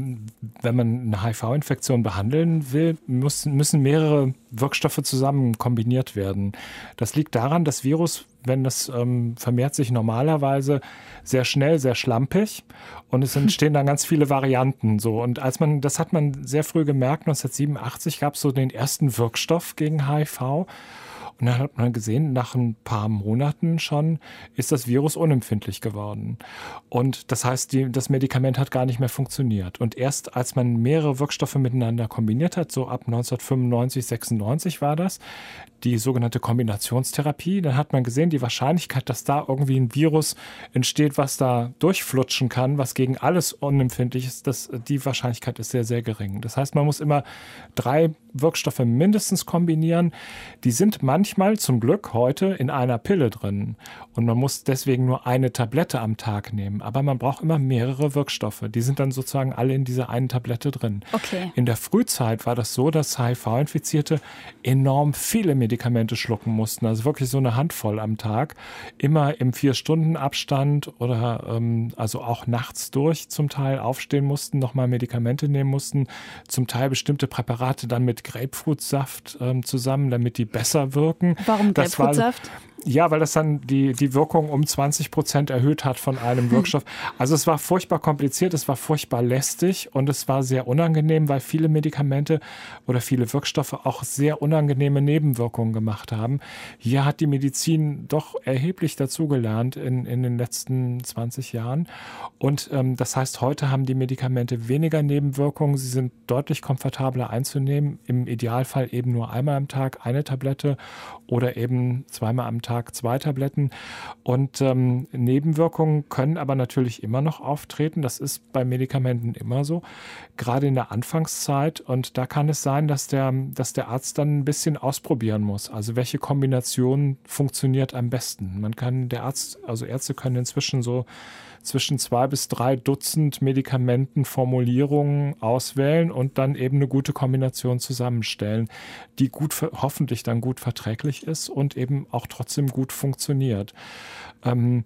wenn man eine H I V-Infektion behandeln will, müssen, müssen mehrere Wirkstoffe zusammen kombiniert werden. Das liegt daran, das Virus, wenn das ähm, vermehrt sich normalerweise sehr schnell, sehr schlampig und es entstehen dann ganz viele Varianten. So. Und als man, das hat man sehr früh gemerkt, neunzehnhundertsiebenundachtzig gab es so den ersten Wirkstoff gegen H I V. Und dann hat man gesehen, nach ein paar Monaten schon ist das Virus unempfindlich geworden. Und das heißt, die, das Medikament hat gar nicht mehr funktioniert. Und erst als man mehrere Wirkstoffe miteinander kombiniert hat, so ab neunzehnhundertfünfundneunzig, sechsundneunzig war das, die sogenannte Kombinationstherapie, dann hat man gesehen, die Wahrscheinlichkeit, dass da irgendwie ein Virus entsteht, was da durchflutschen kann, was gegen alles unempfindlich ist, das, die Wahrscheinlichkeit ist sehr, sehr gering. Das heißt, man muss immer drei Wirkstoffe mindestens kombinieren. Die sind manchmal zum Glück heute in einer Pille drin und man muss deswegen nur eine Tablette am Tag nehmen. Aber man braucht immer mehrere Wirkstoffe. Die sind dann sozusagen alle in dieser einen Tablette drin. Okay. In der Frühzeit war das so, dass H I V-Infizierte enorm viele Medikamente schlucken mussten. Also wirklich so eine Handvoll am Tag. Immer im Vier-Stunden-Abstand oder ähm, also auch nachts durch zum Teil aufstehen mussten, nochmal Medikamente nehmen mussten. Zum Teil bestimmte Präparate dann mit Grapefruitsaft ähm, zusammen, damit die besser wirken. Warum das Grapefruitsaft? War, ja, weil das dann die, die Wirkung um zwanzig Prozent erhöht hat von einem Wirkstoff. Also es war furchtbar kompliziert, es war furchtbar lästig und es war sehr unangenehm, weil viele Medikamente oder viele Wirkstoffe auch sehr unangenehme Nebenwirkungen gemacht haben. Hier hat die Medizin doch erheblich dazugelernt in, in den letzten zwanzig Jahren. Und ähm, das heißt, heute haben die Medikamente weniger Nebenwirkungen. Sie sind deutlich komfortabler einzunehmen. Im Idealfall eben nur einmal am Tag eine Tablette oder eben zweimal am Tag zwei Tabletten. Und ähm, Nebenwirkungen können aber natürlich immer noch auftreten. Das ist bei Medikamenten immer so, gerade in der Anfangszeit. Und da kann es sein, dass der, dass der Arzt dann ein bisschen ausprobieren muss. Also welche Kombination funktioniert am besten. Man kann, der Arzt, also Ärzte können inzwischen so zwischen zwei bis drei Dutzend Medikamentenformulierungen auswählen und dann eben eine gute Kombination zusammenstellen, die gut, hoffentlich dann gut verträglich ist und eben auch trotzdem gut funktioniert. Ähm,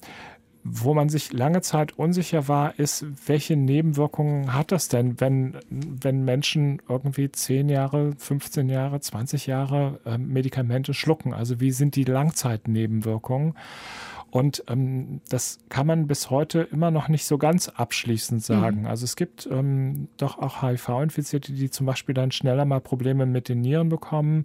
Wo man sich lange Zeit unsicher war, ist, welche Nebenwirkungen hat das denn, wenn, wenn Menschen irgendwie zehn Jahre, fünfzehn Jahre, zwanzig Jahre äh, Medikamente schlucken? Also wie sind die Langzeitnebenwirkungen? Und ähm, das kann man bis heute immer noch nicht so ganz abschließend sagen. Mhm. Also es gibt ähm, doch auch H I V-Infizierte, die zum Beispiel dann schneller mal Probleme mit den Nieren bekommen,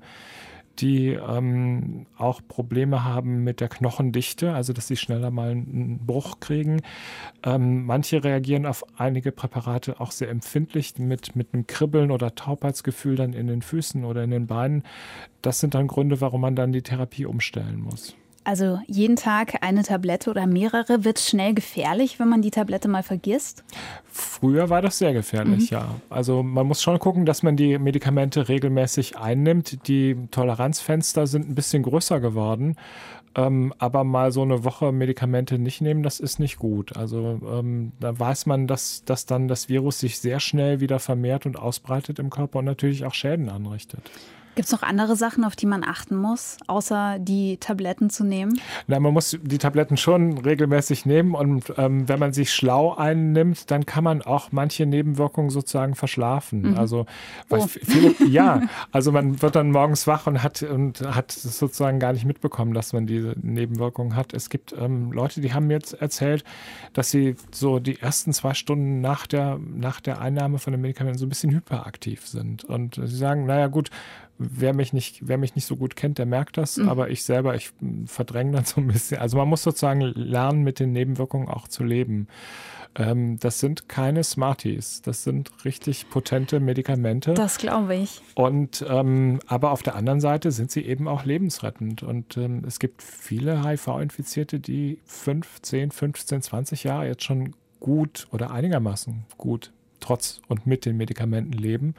die ähm, auch Probleme haben mit der Knochendichte, also dass sie schneller mal einen Bruch kriegen. Ähm, manche reagieren auf einige Präparate auch sehr empfindlich mit, mit einem Kribbeln oder Taubheitsgefühl dann in den Füßen oder in den Beinen. Das sind dann Gründe, warum man dann die Therapie umstellen muss. Also jeden Tag eine Tablette oder mehrere, wird es schnell gefährlich, wenn man die Tablette mal vergisst? Früher war das sehr gefährlich, mhm. ja. Also man muss schon gucken, dass man die Medikamente regelmäßig einnimmt. Die Toleranzfenster sind ein bisschen größer geworden. Ähm, aber mal so eine Woche Medikamente nicht nehmen, das ist nicht gut. Also ähm, da weiß man, dass, dass dann das Virus sich sehr schnell wieder vermehrt und ausbreitet im Körper und natürlich auch Schäden anrichtet. Gibt es noch andere Sachen, auf die man achten muss, außer die Tabletten zu nehmen? Na, man muss die Tabletten schon regelmäßig nehmen und ähm, wenn man sich schlau einnimmt, dann kann man auch manche Nebenwirkungen sozusagen verschlafen. Mhm. Also weil oh. viele, ja, also man wird dann morgens wach und hat und hat sozusagen gar nicht mitbekommen, dass man diese Nebenwirkungen hat. Es gibt ähm, Leute, die haben mir jetzt erzählt, dass sie so die ersten zwei Stunden nach der nach der Einnahme von den Medikamenten so ein bisschen hyperaktiv sind und sie sagen, naja gut, Wer mich nicht, wer mich nicht so gut kennt, der merkt das, mhm. aber ich selber, ich verdränge dann so ein bisschen. Also man muss sozusagen lernen, mit den Nebenwirkungen auch zu leben. Ähm, das sind keine Smarties, das sind richtig potente Medikamente. Das glaube ich. Und ähm, aber auf der anderen Seite sind sie eben auch lebensrettend. Und ähm, es gibt viele H I V-Infizierte, die fünf, zehn, fünfzehn, zwanzig Jahre jetzt schon gut oder einigermaßen gut trotz und mit den Medikamenten leben.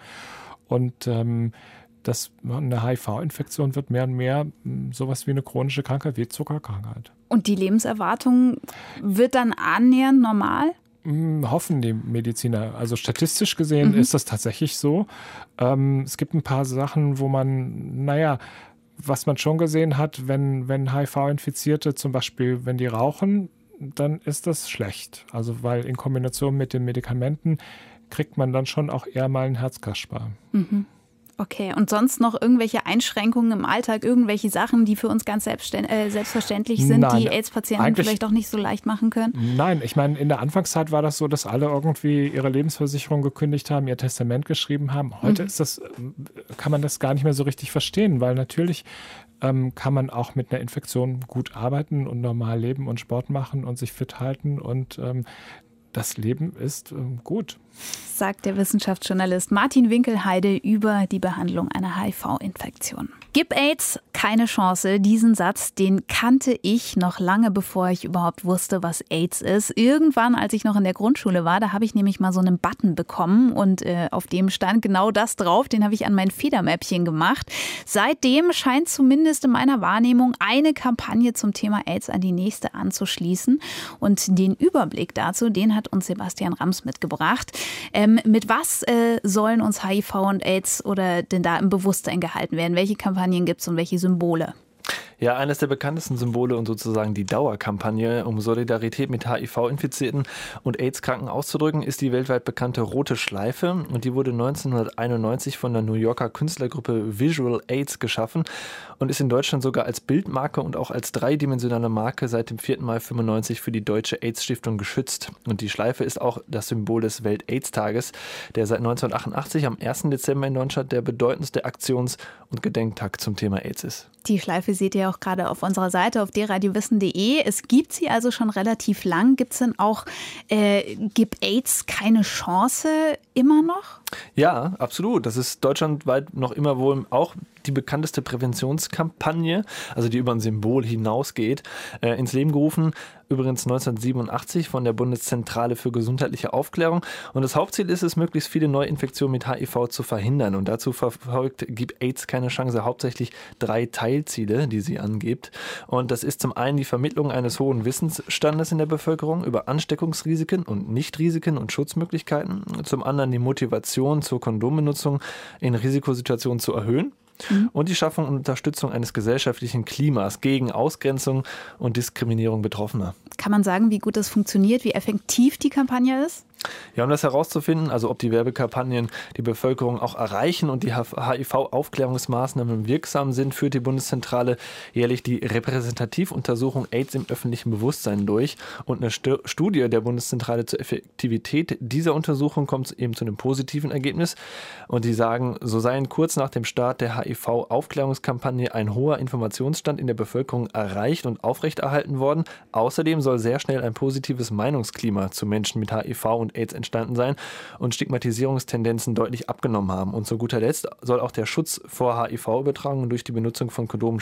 Und ähm, Das, eine H I V-Infektion wird mehr und mehr sowas wie eine chronische Krankheit, wie Zuckerkrankheit. Und die Lebenserwartung wird dann annähernd normal? Hoffen die Mediziner. Also statistisch gesehen mhm. ist das tatsächlich so. Ähm, es gibt ein paar Sachen, wo man, naja, was man schon gesehen hat, wenn, wenn H I V-Infizierte zum Beispiel, wenn die rauchen, dann ist das schlecht. Also weil in Kombination mit den Medikamenten kriegt man dann schon auch eher mal einen Herzkasper. Mhm. Okay, und sonst noch irgendwelche Einschränkungen im Alltag, irgendwelche Sachen, die für uns ganz selbstständ- äh, selbstverständlich sind, Nein, die AIDS-Patienten vielleicht auch nicht so leicht machen können? Nein, ich meine, in der Anfangszeit war das so, dass alle irgendwie ihre Lebensversicherung gekündigt haben, ihr Testament geschrieben haben. Heute mhm. ist das, kann man das gar nicht mehr so richtig verstehen, weil natürlich ähm, kann man auch mit einer Infektion gut arbeiten und normal leben und Sport machen und sich fit halten und ähm, das Leben ist ähm, gut. Sagt der Wissenschaftsjournalist Martin Winkelheide über die Behandlung einer H I V-Infektion. Gib AIDS keine Chance. Diesen Satz, den kannte ich noch lange, bevor ich überhaupt wusste, was AIDS ist. Irgendwann, als ich noch in der Grundschule war, da habe ich nämlich mal so einen Button bekommen und äh, auf dem stand genau das drauf. Den habe ich an mein Federmäppchen gemacht. Seitdem scheint zumindest in meiner Wahrnehmung eine Kampagne zum Thema AIDS an die nächste anzuschließen. Und den Überblick dazu, den hat uns Sebastian Rams mitgebracht. Ähm, mit was äh, sollen uns H I V und AIDS oder denn da im Bewusstsein gehalten werden? Welche Kampagnen gibt es und welche Symbole? Ja, eines der bekanntesten Symbole und sozusagen die Dauerkampagne, um Solidarität mit H I V-Infizierten und AIDS-Kranken auszudrücken, ist die weltweit bekannte Rote Schleife. Und die wurde neunzehnhunderteinundneunzig von der New Yorker Künstlergruppe Visual AIDS geschaffen und ist in Deutschland sogar als Bildmarke und auch als dreidimensionale Marke seit dem vierten Mai fünfundneunzig für die Deutsche AIDS-Stiftung geschützt. Und die Schleife ist auch das Symbol des Welt-AIDS-Tages, der seit neunzehnhundertachtundachtzig am ersten Dezember in Deutschland der bedeutendste Aktions- und Gedenktag zum Thema AIDS ist. Die Schleife seht ihr auch gerade auf unserer Seite auf d radio wissen punkt de. Es gibt sie also schon relativ lang. Gibt es denn auch äh, Gib AIDS keine Chance immer noch? Ja, absolut. Das ist deutschlandweit noch immer wohl auch die bekannteste Präventionskampagne, also die über ein Symbol hinausgeht, äh, ins Leben gerufen. Übrigens neunzehnhundertsiebenundachtzig von der Bundeszentrale für gesundheitliche Aufklärung. Und das Hauptziel ist es, möglichst viele Neuinfektionen mit H I V zu verhindern. Und dazu verfolgt Gib AIDS keine Chance hauptsächlich drei Teilziele, die sie angibt. Und das ist zum einen die Vermittlung eines hohen Wissensstandes in der Bevölkerung über Ansteckungsrisiken und Nichtrisiken und Schutzmöglichkeiten. Zum anderen die Motivation zur Kondombenutzung in Risikosituationen zu erhöhen. Mhm. Und die Schaffung und Unterstützung eines gesellschaftlichen Klimas gegen Ausgrenzung und Diskriminierung Betroffener. Kann man sagen, wie gut das funktioniert, wie effektiv die Kampagne ist? Ja, um das herauszufinden, also ob die Werbekampagnen die Bevölkerung auch erreichen und die H I V-Aufklärungsmaßnahmen wirksam sind, führt die Bundeszentrale jährlich die Repräsentativuntersuchung AIDS im öffentlichen Bewusstsein durch. Und eine St- Studie der Bundeszentrale zur Effektivität dieser Untersuchung kommt eben zu einem positiven Ergebnis. Und die sagen, so seien kurz nach dem Start der H I V-Aufklärungskampagne ein hoher Informationsstand in der Bevölkerung erreicht und aufrechterhalten worden. Außerdem soll sehr schnell ein positives Meinungsklima zu Menschen mit H I V und AIDS entstanden sein und Stigmatisierungstendenzen deutlich abgenommen haben. Und zu guter Letzt soll auch der Schutz vor H I V-Übertragungen durch die Benutzung von Kondomen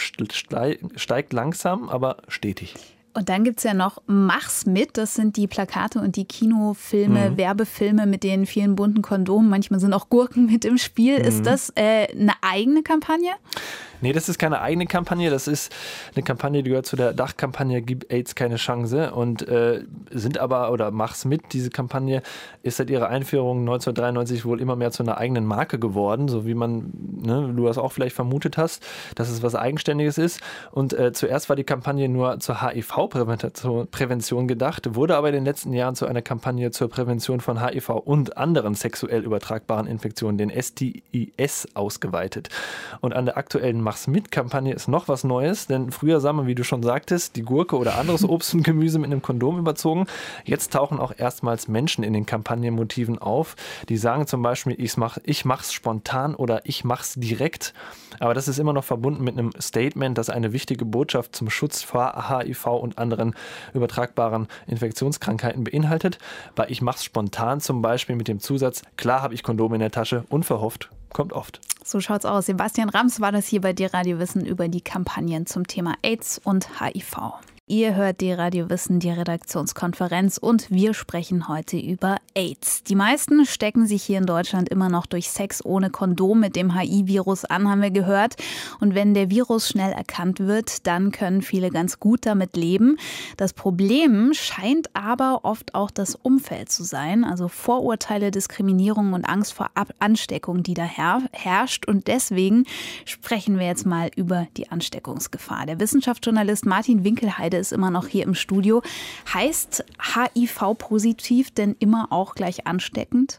steigt langsam, aber stetig. Und dann gibt es ja noch Mach's mit, das sind die Plakate und die Kinofilme, mhm. Werbefilme mit den vielen bunten Kondomen. Manchmal sind auch Gurken mit im Spiel. Mhm. Ist das äh, eine eigene Kampagne? Nee, das ist keine eigene Kampagne, das ist eine Kampagne, die gehört zu der Dachkampagne Gib AIDS keine Chance und äh, sind aber, oder Mach's mit, diese Kampagne ist seit ihrer Einführung neunzehnhundertdreiundneunzig wohl immer mehr zu einer eigenen Marke geworden, so wie man, ne, du das auch vielleicht vermutet hast, dass es was Eigenständiges ist. Und äh, zuerst war die Kampagne nur zur H I V-Prävention gedacht, wurde aber in den letzten Jahren zu einer Kampagne zur Prävention von H I V und anderen sexuell übertragbaren Infektionen, den S T Is, ausgeweitet. Und an der aktuellen Mach's mit-Kampagne ist noch was Neues, denn früher sah man, wie du schon sagtest, die Gurke oder anderes Obst und Gemüse mit einem Kondom überzogen. Jetzt tauchen auch erstmals Menschen in den Kampagnenmotiven auf. Die sagen zum Beispiel, ich, mach, ich mach's spontan oder ich mach's direkt. Aber das ist immer noch verbunden mit einem Statement, das eine wichtige Botschaft zum Schutz vor H I V und anderen übertragbaren Infektionskrankheiten beinhaltet. Bei ich mach's spontan zum Beispiel mit dem Zusatz, klar habe ich Kondome in der Tasche, unverhofft, kommt oft. So schaut's aus. Sebastian Rams war das hier bei D-Radio Wissen über die Kampagnen zum Thema AIDS und H I V. Ihr hört D-Radio Wissen, die Redaktionskonferenz, und wir sprechen heute über AIDS. Die meisten stecken sich hier in Deutschland immer noch durch Sex ohne Kondom mit dem H I-Virus an, haben wir gehört. Und wenn der Virus schnell erkannt wird, dann können viele ganz gut damit leben. Das Problem scheint aber oft auch das Umfeld zu sein, also Vorurteile, Diskriminierung und Angst vor Ansteckung, die da her- herrscht. Und deswegen sprechen wir jetzt mal über die Ansteckungsgefahr. Der Wissenschaftsjournalist Martin Winkelheide ist immer noch hier im Studio. Heißt H I V-positiv denn immer auch gleich ansteckend?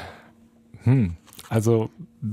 Hm. Also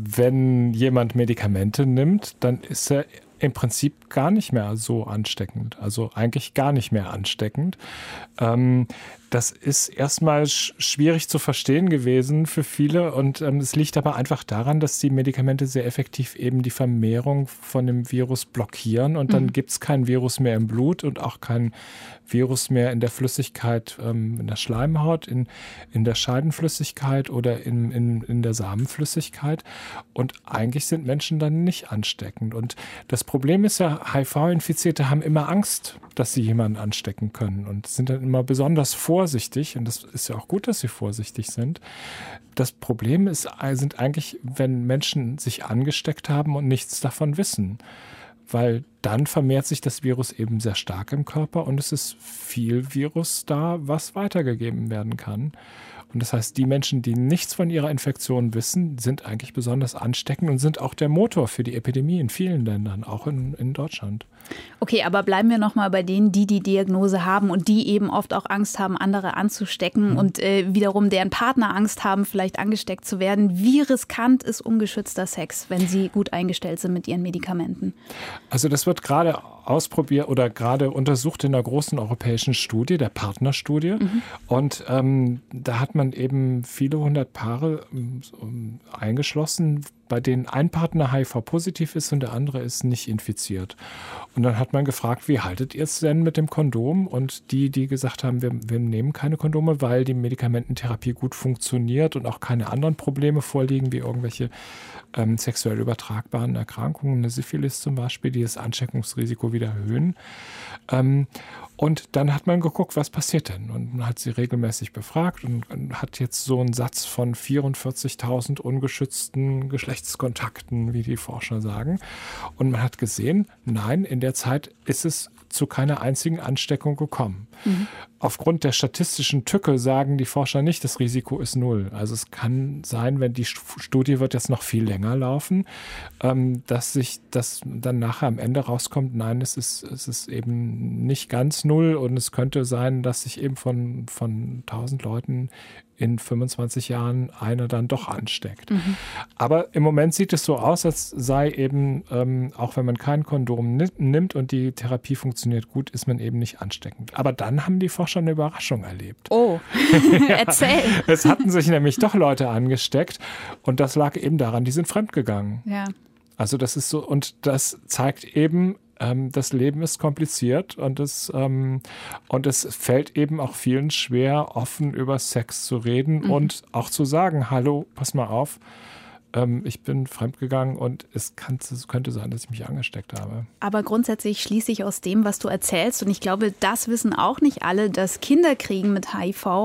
wenn jemand Medikamente nimmt, dann ist er im Prinzip gar nicht mehr so ansteckend. Also eigentlich gar nicht mehr ansteckend. Ähm, das ist erstmal sch- schwierig zu verstehen gewesen für viele. Und ähm, es liegt aber einfach daran, dass die Medikamente sehr effektiv eben die Vermehrung von dem Virus blockieren. Und dann mhm. gibt es kein Virus mehr im Blut und auch kein Virus mehr in der Flüssigkeit, ähm, in der Schleimhaut, in, in der Scheidenflüssigkeit oder in, in, in der Samenflüssigkeit. Und eigentlich sind Menschen dann nicht ansteckend. Und das Problem ist ja, H I V-Infizierte haben immer Angst, dass sie jemanden anstecken können und sind dann immer besonders vorsichtig. Und das ist ja auch gut, dass sie vorsichtig sind. Das Problem ist, sind eigentlich, wenn Menschen sich angesteckt haben und nichts davon wissen. Weil dann vermehrt sich das Virus eben sehr stark im Körper und es ist viel Virus da, was weitergegeben werden kann. Und das heißt, die Menschen, die nichts von ihrer Infektion wissen, sind eigentlich besonders ansteckend und sind auch der Motor für die Epidemie in vielen Ländern, auch in, in Deutschland. Okay, aber bleiben wir nochmal bei denen, die die Diagnose haben und die eben oft auch Angst haben, andere anzustecken mhm. und äh, wiederum deren Partner Angst haben, vielleicht angesteckt zu werden. Wie riskant ist ungeschützter Sex, wenn sie gut eingestellt sind mit ihren Medikamenten? Also das wird gerade ausprobiert oder gerade untersucht in einer großen europäischen Studie, der Partnerstudie. Mhm. Und ähm, da hat man eben viele hundert Paare ähm, eingeschlossen, bei denen ein Partner H I V-positiv ist und der andere ist nicht infiziert. Und dann hat man gefragt, wie haltet ihr es denn mit dem Kondom? Und die, die gesagt haben, wir, wir nehmen keine Kondome, weil die Medikamententherapie gut funktioniert und auch keine anderen Probleme vorliegen, wie irgendwelche ähm, sexuell übertragbaren Erkrankungen, eine Syphilis zum Beispiel, die das Ansteckungsrisiko wieder erhöhen. Ähm, und dann hat man geguckt, was passiert denn? Und man hat sie regelmäßig befragt und hat jetzt so einen Satz von vierundvierzigtausend ungeschützten Geschlechtskontakten, wie die Forscher sagen. Und man hat gesehen, nein, in der Zeit ist es zu keiner einzigen Ansteckung gekommen. Mhm. Aufgrund der statistischen Tücke sagen die Forscher nicht, das Risiko ist null. Also es kann sein, wenn die Studie wird jetzt noch viel länger laufen, ähm, dass sich das dann nachher am Ende rauskommt, nein, es ist, es ist eben nicht ganz null und es könnte sein, dass sich eben von, von tausend Leuten in fünfundzwanzig Jahren einer dann doch ansteckt. Mhm. Aber im Moment sieht es so aus, als sei eben, ähm, auch wenn man kein Kondom nimmt und die Therapie funktioniert gut, ist man eben nicht ansteckend. Aber dann haben die Forscher eine Überraschung erlebt. Oh, erzähl. Es hatten sich nämlich doch Leute angesteckt und das lag eben daran, die sind fremdgegangen. Ja. Also das ist so, und das zeigt eben, das Leben ist kompliziert und es, ähm, und es fällt eben auch vielen schwer, offen über Sex zu reden mhm. und auch zu sagen, hallo, pass mal auf, ähm, ich bin fremdgegangen und es, kann, es könnte sein, dass ich mich angesteckt habe. Aber grundsätzlich schließe ich aus dem, was du erzählst, und ich glaube, das wissen auch nicht alle, dass Kinderkriegen mit H I V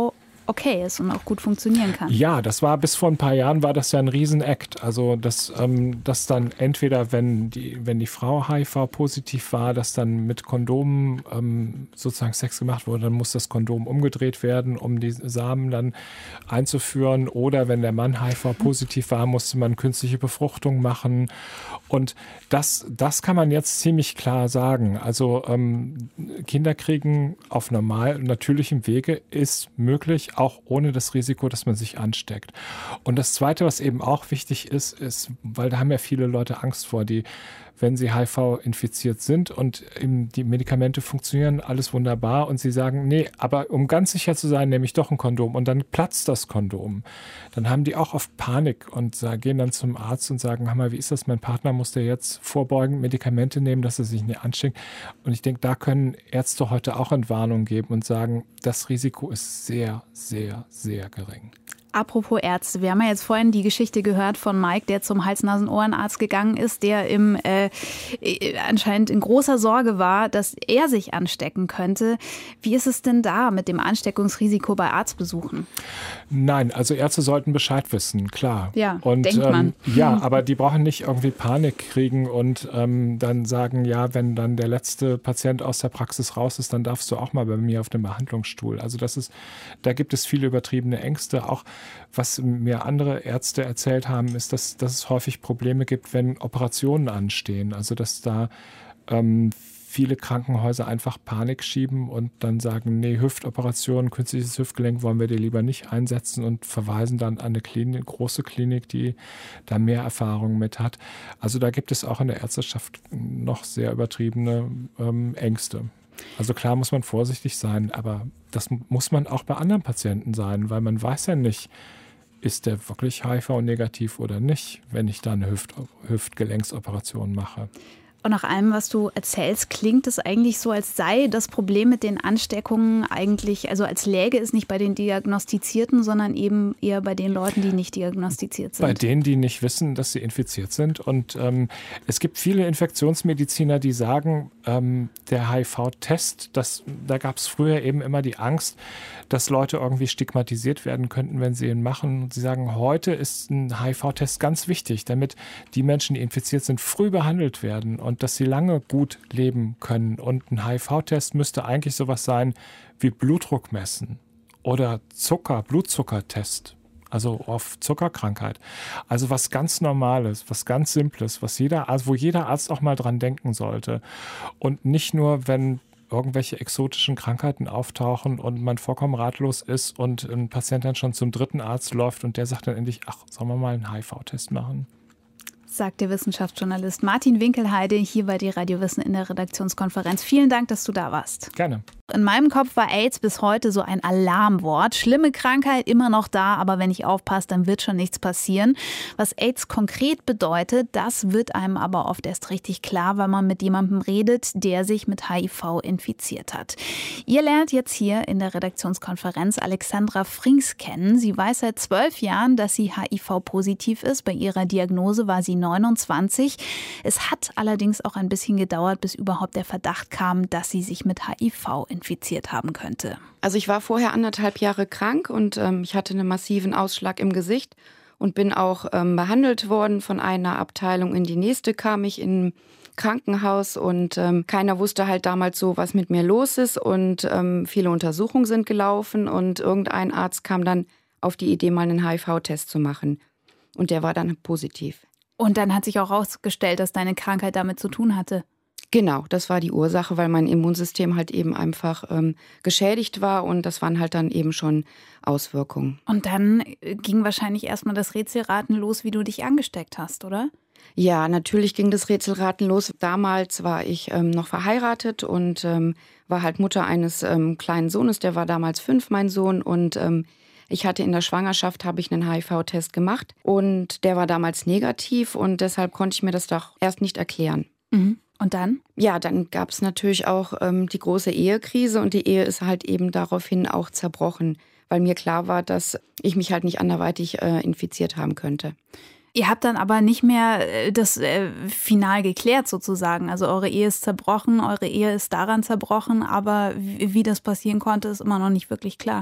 okay ist und auch gut funktionieren kann. Ja, das war bis vor ein paar Jahren war das ja ein Riesenakt. Also dass, ähm, dass dann entweder, wenn die, wenn die Frau H I V-positiv war, dass dann mit Kondomen ähm, sozusagen Sex gemacht wurde, dann muss das Kondom umgedreht werden, um die Samen dann einzuführen. Oder wenn der Mann H I V-positiv war, musste man künstliche Befruchtung machen. Und das, das kann man jetzt ziemlich klar sagen. Also ähm, Kinder kriegen auf normal, natürlichem Wege ist möglich, auch ohne das Risiko, dass man sich ansteckt. Und das Zweite, was eben auch wichtig ist, ist, weil da haben ja viele Leute Angst vor, die, wenn sie H I V-infiziert sind und eben die Medikamente funktionieren, alles wunderbar und sie sagen, nee, aber um ganz sicher zu sein, nehme ich doch ein Kondom und dann platzt das Kondom. Dann haben die auch oft Panik und gehen dann zum Arzt und sagen, hör mal, wie ist das, mein Partner musste jetzt vorbeugend Medikamente nehmen, dass er sich nicht ansteckt. Und ich denke, da können Ärzte heute auch Entwarnung geben und sagen, das Risiko ist sehr, sehr, sehr gering. Apropos Ärzte, wir haben ja jetzt vorhin die Geschichte gehört von Mike, der zum Hals-Nasen-Ohrenarzt gegangen ist, der im, äh, anscheinend in großer Sorge war, dass er sich anstecken könnte. Wie ist es denn da mit dem Ansteckungsrisiko bei Arztbesuchen? Nein, also Ärzte sollten Bescheid wissen, klar. Ja, und, denkt man. Ähm, ja, aber die brauchen nicht irgendwie Panik kriegen und ähm, dann sagen, ja, wenn dann der letzte Patient aus der Praxis raus ist, dann darfst du auch mal bei mir auf dem Behandlungsstuhl. Also das ist, da gibt es viele übertriebene Ängste, auch was mir andere Ärzte erzählt haben, ist, dass, dass es häufig Probleme gibt, wenn Operationen anstehen. Also dass da ähm, viele Krankenhäuser einfach Panik schieben und dann sagen, nee, Hüftoperation, künstliches Hüftgelenk wollen wir dir lieber nicht einsetzen und verweisen dann an eine Klinik, große Klinik, die da mehr Erfahrung mit hat. Also da gibt es auch in der Ärzteschaft noch sehr übertriebene ähm, Ängste. Also klar muss man vorsichtig sein, aber das muss man auch bei anderen Patienten sein, weil man weiß ja nicht, ist der wirklich H I V-negativ oder nicht, wenn ich da eine Hüft- Hüftgelenksoperation mache. Und nach allem, was du erzählst, klingt es eigentlich so, als sei das Problem mit den Ansteckungen eigentlich, also als läge es nicht bei den Diagnostizierten, sondern eben eher bei den Leuten, die nicht diagnostiziert sind. Bei denen, die nicht wissen, dass sie infiziert sind. Und ähm, es gibt viele Infektionsmediziner, die sagen, ähm, der H I V-Test, das, da gab es früher eben immer die Angst, dass Leute irgendwie stigmatisiert werden könnten, wenn sie ihn machen. Und sie sagen, heute ist ein H I V-Test ganz wichtig, damit die Menschen, die infiziert sind, früh behandelt werden und dass sie lange gut leben können. Und ein H I V-Test müsste eigentlich sowas sein wie Blutdruck messen oder Zucker, Blutzuckertest, also auf Zuckerkrankheit. Also was ganz Normales, was ganz Simples, was jeder, also wo jeder Arzt auch mal dran denken sollte. Und nicht nur, wenn irgendwelche exotischen Krankheiten auftauchen und man vollkommen ratlos ist und ein Patient dann schon zum dritten Arzt läuft und der sagt dann endlich, ach, sollen wir mal einen H I V-Test machen? Sagt der Wissenschaftsjournalist Martin Winkelheide hier bei die Radio Wissen in der Redaktionskonferenz. Vielen Dank, dass du da warst. Gerne. In meinem Kopf war AIDS bis heute so ein Alarmwort. Schlimme Krankheit, immer noch da, aber wenn ich aufpasse, dann wird schon nichts passieren. Was AIDS konkret bedeutet, das wird einem aber oft erst richtig klar, weil man mit jemandem redet, der sich mit H I V infiziert hat. Ihr lernt jetzt hier in der Redaktionskonferenz Alexandra Frings kennen. Sie weiß seit zwölf Jahren, dass sie H I V-positiv ist. Bei ihrer Diagnose war sie neunundzwanzig. Es hat allerdings auch ein bisschen gedauert, bis überhaupt der Verdacht kam, dass sie sich mit H I V infiziert haben könnte. Also ich war vorher anderthalb Jahre krank und ähm, ich hatte einen massiven Ausschlag im Gesicht und bin auch ähm, behandelt worden. Von einer Abteilung in die nächste kam ich in ein Krankenhaus und ähm, keiner wusste halt damals so, was mit mir los ist und ähm, viele Untersuchungen sind gelaufen und irgendein Arzt kam dann auf die Idee, mal einen H I V-Test zu machen und der war dann positiv. Und dann hat sich auch herausgestellt, dass deine Krankheit damit zu tun hatte. Genau, das war die Ursache, weil mein Immunsystem halt eben einfach ähm, geschädigt war und das waren halt dann eben schon Auswirkungen. Und dann ging wahrscheinlich erstmal das Rätselraten los, wie du dich angesteckt hast, oder? Ja, natürlich ging das Rätselraten los. Damals war ich ähm, noch verheiratet und ähm, war halt Mutter eines ähm, kleinen Sohnes, der war damals fünf, mein Sohn, und ähm, ich hatte in der Schwangerschaft, habe ich einen H I V-Test gemacht und der war damals negativ und deshalb konnte ich mir das doch erst nicht erklären. Mhm. Und dann? Ja, dann gab es natürlich auch ähm, die große Ehekrise und die Ehe ist halt eben daraufhin auch zerbrochen, weil mir klar war, dass ich mich halt nicht anderweitig äh, infiziert haben könnte. Ihr habt dann aber nicht mehr das äh, final geklärt sozusagen. Also eure Ehe ist zerbrochen, eure Ehe ist daran zerbrochen, aber wie, wie das passieren konnte, ist immer noch nicht wirklich klar.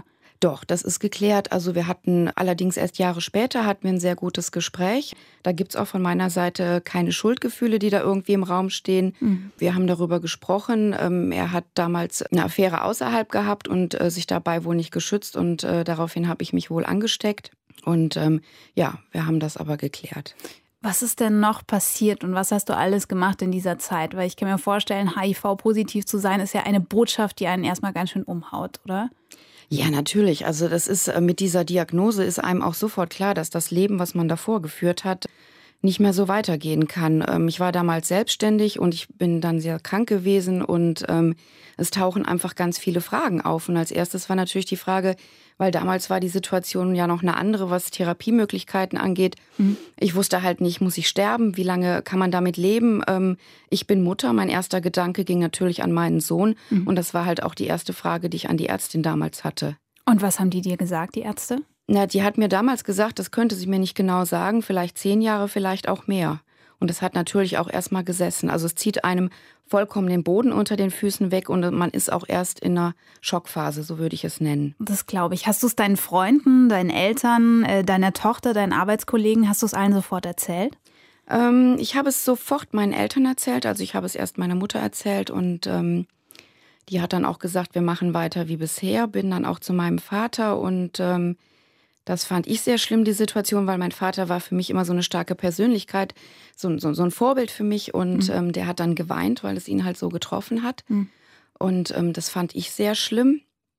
Doch, das ist geklärt. Also wir hatten allerdings erst Jahre später hatten wir ein sehr gutes Gespräch. Da gibt es auch von meiner Seite keine Schuldgefühle, die da irgendwie im Raum stehen. Mhm. Wir haben darüber gesprochen. Ähm, er hat damals eine Affäre außerhalb gehabt und äh, sich dabei wohl nicht geschützt. Und äh, daraufhin habe ich mich wohl angesteckt. Und ähm, ja, wir haben das aber geklärt. Was ist denn noch passiert und was hast du alles gemacht in dieser Zeit? Weil ich kann mir vorstellen, H I V-positiv zu sein, ist ja eine Botschaft, die einen erstmal ganz schön umhaut, oder? Ja, natürlich. Also das ist mit dieser Diagnose ist einem auch sofort klar, dass das Leben, was man davor geführt hat, nicht mehr so weitergehen kann. Ich war damals selbstständig und ich bin dann sehr krank gewesen und ähm, es tauchen einfach ganz viele Fragen auf. Und als erstes war natürlich die Frage, weil damals war die Situation ja noch eine andere, was Therapiemöglichkeiten angeht. Mhm. Ich wusste halt nicht, muss ich sterben? Wie lange kann man damit leben? Ähm, ich bin Mutter. Mein erster Gedanke ging natürlich an meinen Sohn. Mhm. Und das war halt auch die erste Frage, die ich an die Ärztin damals hatte. Und was haben die dir gesagt, die Ärzte? Na, die hat mir damals gesagt, das könnte sie mir nicht genau sagen, vielleicht zehn Jahre, vielleicht auch mehr. Und das hat natürlich auch erstmal gesessen. Also es zieht einem vollkommen den Boden unter den Füßen weg und man ist auch erst in einer Schockphase, so würde ich es nennen. Das glaube ich. Hast du es deinen Freunden, deinen Eltern, deiner Tochter, deinen Arbeitskollegen, hast du es allen sofort erzählt? Ähm, ich habe es sofort meinen Eltern erzählt. Also ich habe es erst meiner Mutter erzählt und ähm, die hat dann auch gesagt, wir machen weiter wie bisher. Bin dann auch zu meinem Vater und ähm, das fand ich sehr schlimm, die Situation, weil mein Vater war für mich immer so eine starke Persönlichkeit, so, so, so ein Vorbild für mich. Und mhm. ähm, der hat dann geweint, weil es ihn halt so getroffen hat. Mhm. Und ähm, das fand ich sehr schlimm.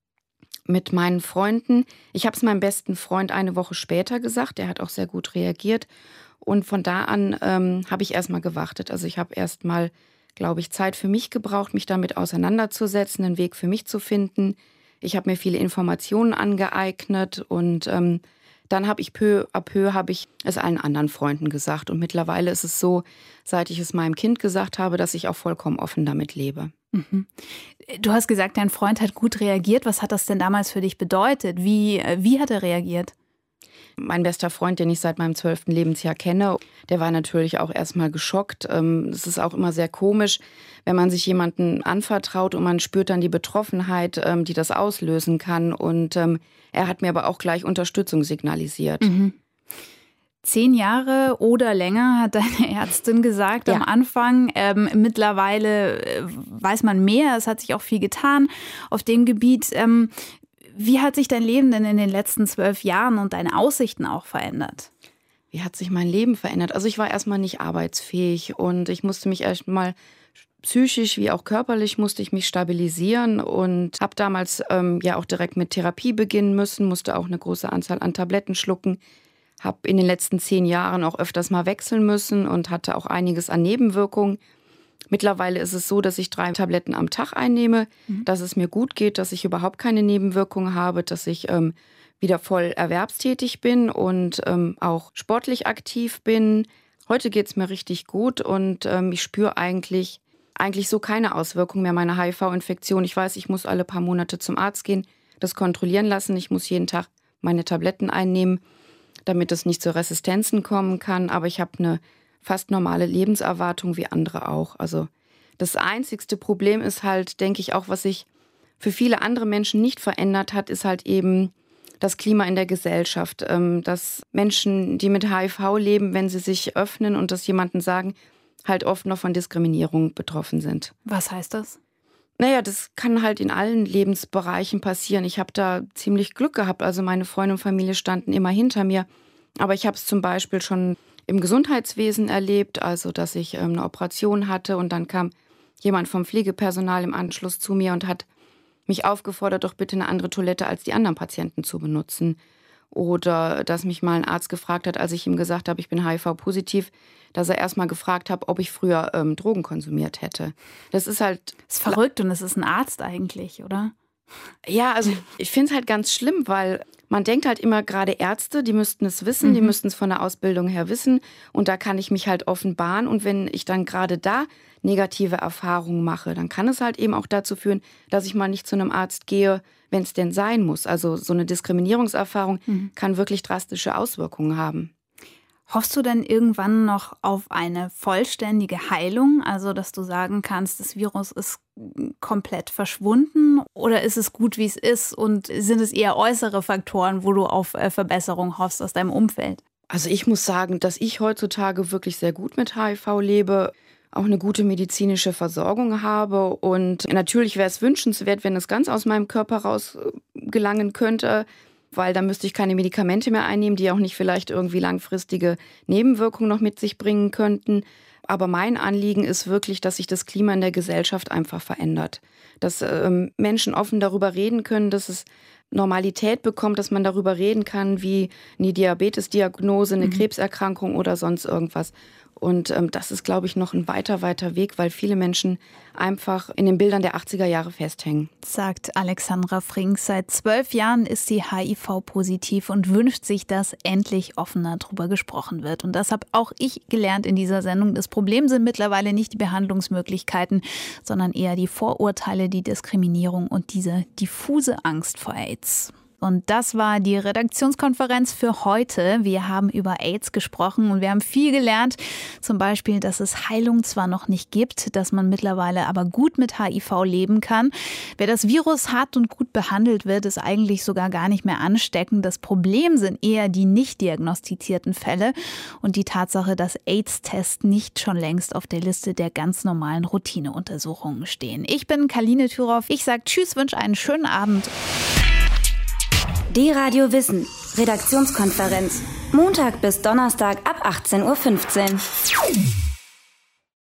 Mit meinen Freunden, ich habe es meinem besten Freund eine Woche später gesagt, der hat auch sehr gut reagiert. Und von da an ähm, habe ich erstmal gewartet. Also ich habe erstmal, glaube ich, Zeit für mich gebraucht, mich damit auseinanderzusetzen, einen Weg für mich zu finden. Ich habe mir viele Informationen angeeignet und ähm, dann habe ich peu à peu habe ich es allen anderen Freunden gesagt. Und mittlerweile ist es so, seit ich es meinem Kind gesagt habe, dass ich auch vollkommen offen damit lebe. Mhm. Du hast gesagt, dein Freund hat gut reagiert. Was hat das denn damals für dich bedeutet? Wie, wie hat er reagiert? Mein bester Freund, den ich seit meinem zwölften Lebensjahr kenne, der war natürlich auch erstmal geschockt. Es ist auch immer sehr komisch, wenn man sich jemanden anvertraut und man spürt dann die Betroffenheit, die das auslösen kann. Und er hat mir aber auch gleich Unterstützung signalisiert. Mhm. Zehn Jahre oder länger, hat deine Ärztin gesagt ja. am Anfang. Ähm, mittlerweile äh, weiß man mehr, es hat sich auch viel getan auf dem Gebiet. Ähm, Wie hat sich dein Leben denn in den letzten zwölf Jahren und deine Aussichten auch verändert? Wie hat sich mein Leben verändert? Also ich war erstmal nicht arbeitsfähig und ich musste mich erstmal psychisch wie auch körperlich musste ich mich stabilisieren und habe damals ähm, ja auch direkt mit Therapie beginnen müssen, musste auch eine große Anzahl an Tabletten schlucken, habe in den letzten zehn Jahren auch öfters mal wechseln müssen und hatte auch einiges an Nebenwirkungen. Mittlerweile ist es so, dass ich drei Tabletten am Tag einnehme, mhm. dass es mir gut geht, dass ich überhaupt keine Nebenwirkungen habe, dass ich ähm, wieder voll erwerbstätig bin und ähm, auch sportlich aktiv bin. Heute geht es mir richtig gut und ähm, ich spüre eigentlich, eigentlich so keine Auswirkungen mehr meiner H I V-Infektion. Ich weiß, ich muss alle paar Monate zum Arzt gehen, das kontrollieren lassen. Ich muss jeden Tag meine Tabletten einnehmen, damit es nicht zu Resistenzen kommen kann. Aber ich habe eine fast normale Lebenserwartung wie andere auch. Also das einzigste Problem ist halt, denke ich auch, was sich für viele andere Menschen nicht verändert hat, ist halt eben das Klima in der Gesellschaft. Dass Menschen, die mit H I V leben, wenn sie sich öffnen und das jemandem sagen, halt oft noch von Diskriminierung betroffen sind. Was heißt das? Naja, das kann halt in allen Lebensbereichen passieren. Ich habe da ziemlich Glück gehabt. Also meine Freunde und Familie standen immer hinter mir. Aber ich habe es zum Beispiel schon im Gesundheitswesen erlebt, also dass ich ähm, eine Operation hatte und dann kam jemand vom Pflegepersonal im Anschluss zu mir und hat mich aufgefordert, doch bitte eine andere Toilette als die anderen Patienten zu benutzen. Oder dass mich mal ein Arzt gefragt hat, als ich ihm gesagt habe, ich bin H I V-positiv, dass er erst mal gefragt hat, ob ich früher ähm, Drogen konsumiert hätte. Das ist halt... Das ist verrückt und es ist ein Arzt eigentlich, oder? Ja, also ich finde es halt ganz schlimm, weil man denkt halt immer, gerade Ärzte, die müssten es wissen, mhm. die müssten es von der Ausbildung her wissen und da kann ich mich halt offenbaren und wenn ich dann gerade da negative Erfahrungen mache, dann kann es halt eben auch dazu führen, dass ich mal nicht zu einem Arzt gehe, wenn es denn sein muss. Also so eine Diskriminierungserfahrung mhm. kann wirklich drastische Auswirkungen haben. Hoffst du denn irgendwann noch auf eine vollständige Heilung? Also, dass du sagen kannst, das Virus ist komplett verschwunden? Oder ist es gut, wie es ist? Und sind es eher äußere Faktoren, wo du auf äh, Verbesserung hoffst aus deinem Umfeld? Also ich muss sagen, dass ich heutzutage wirklich sehr gut mit H I V lebe, auch eine gute medizinische Versorgung habe. Und natürlich wäre es wünschenswert, wenn es ganz aus meinem Körper raus gelangen könnte, weil dann müsste ich keine Medikamente mehr einnehmen, die auch nicht vielleicht irgendwie langfristige Nebenwirkungen noch mit sich bringen könnten. Aber mein Anliegen ist wirklich, dass sich das Klima in der Gesellschaft einfach verändert. Dass ähm, Menschen offen darüber reden können, dass es Normalität bekommt, dass man darüber reden kann, wie eine Diabetesdiagnose, eine mhm. Krebserkrankung oder sonst irgendwas. Und ähm, das ist, glaube ich, noch ein weiter, weiter Weg, weil viele Menschen einfach in den Bildern der achtziger Jahre festhängen. Sagt Alexandra Frings. Seit zwölf Jahren ist sie H I V-positiv und wünscht sich, dass endlich offener darüber gesprochen wird. Und das habe auch ich gelernt in dieser Sendung. Das Problem sind mittlerweile nicht die Behandlungsmöglichkeiten, sondern eher die Vorurteile, die Diskriminierung und diese diffuse Angst vor AIDS. Und das war die Redaktionskonferenz für heute. Wir haben über AIDS gesprochen und wir haben viel gelernt. Zum Beispiel, dass es Heilung zwar noch nicht gibt, dass man mittlerweile aber gut mit H I V leben kann. Wer das Virus hat und gut behandelt wird, ist eigentlich sogar gar nicht mehr ansteckend. Das Problem sind eher die nicht diagnostizierten Fälle und die Tatsache, dass AIDS-Tests nicht schon längst auf der Liste der ganz normalen Routineuntersuchungen stehen. Ich bin Kaline Thüroff. Ich sage Tschüss, wünsche einen schönen Abend. D-Radio Wissen, Redaktionskonferenz. Montag bis Donnerstag ab achtzehn Uhr fünfzehn.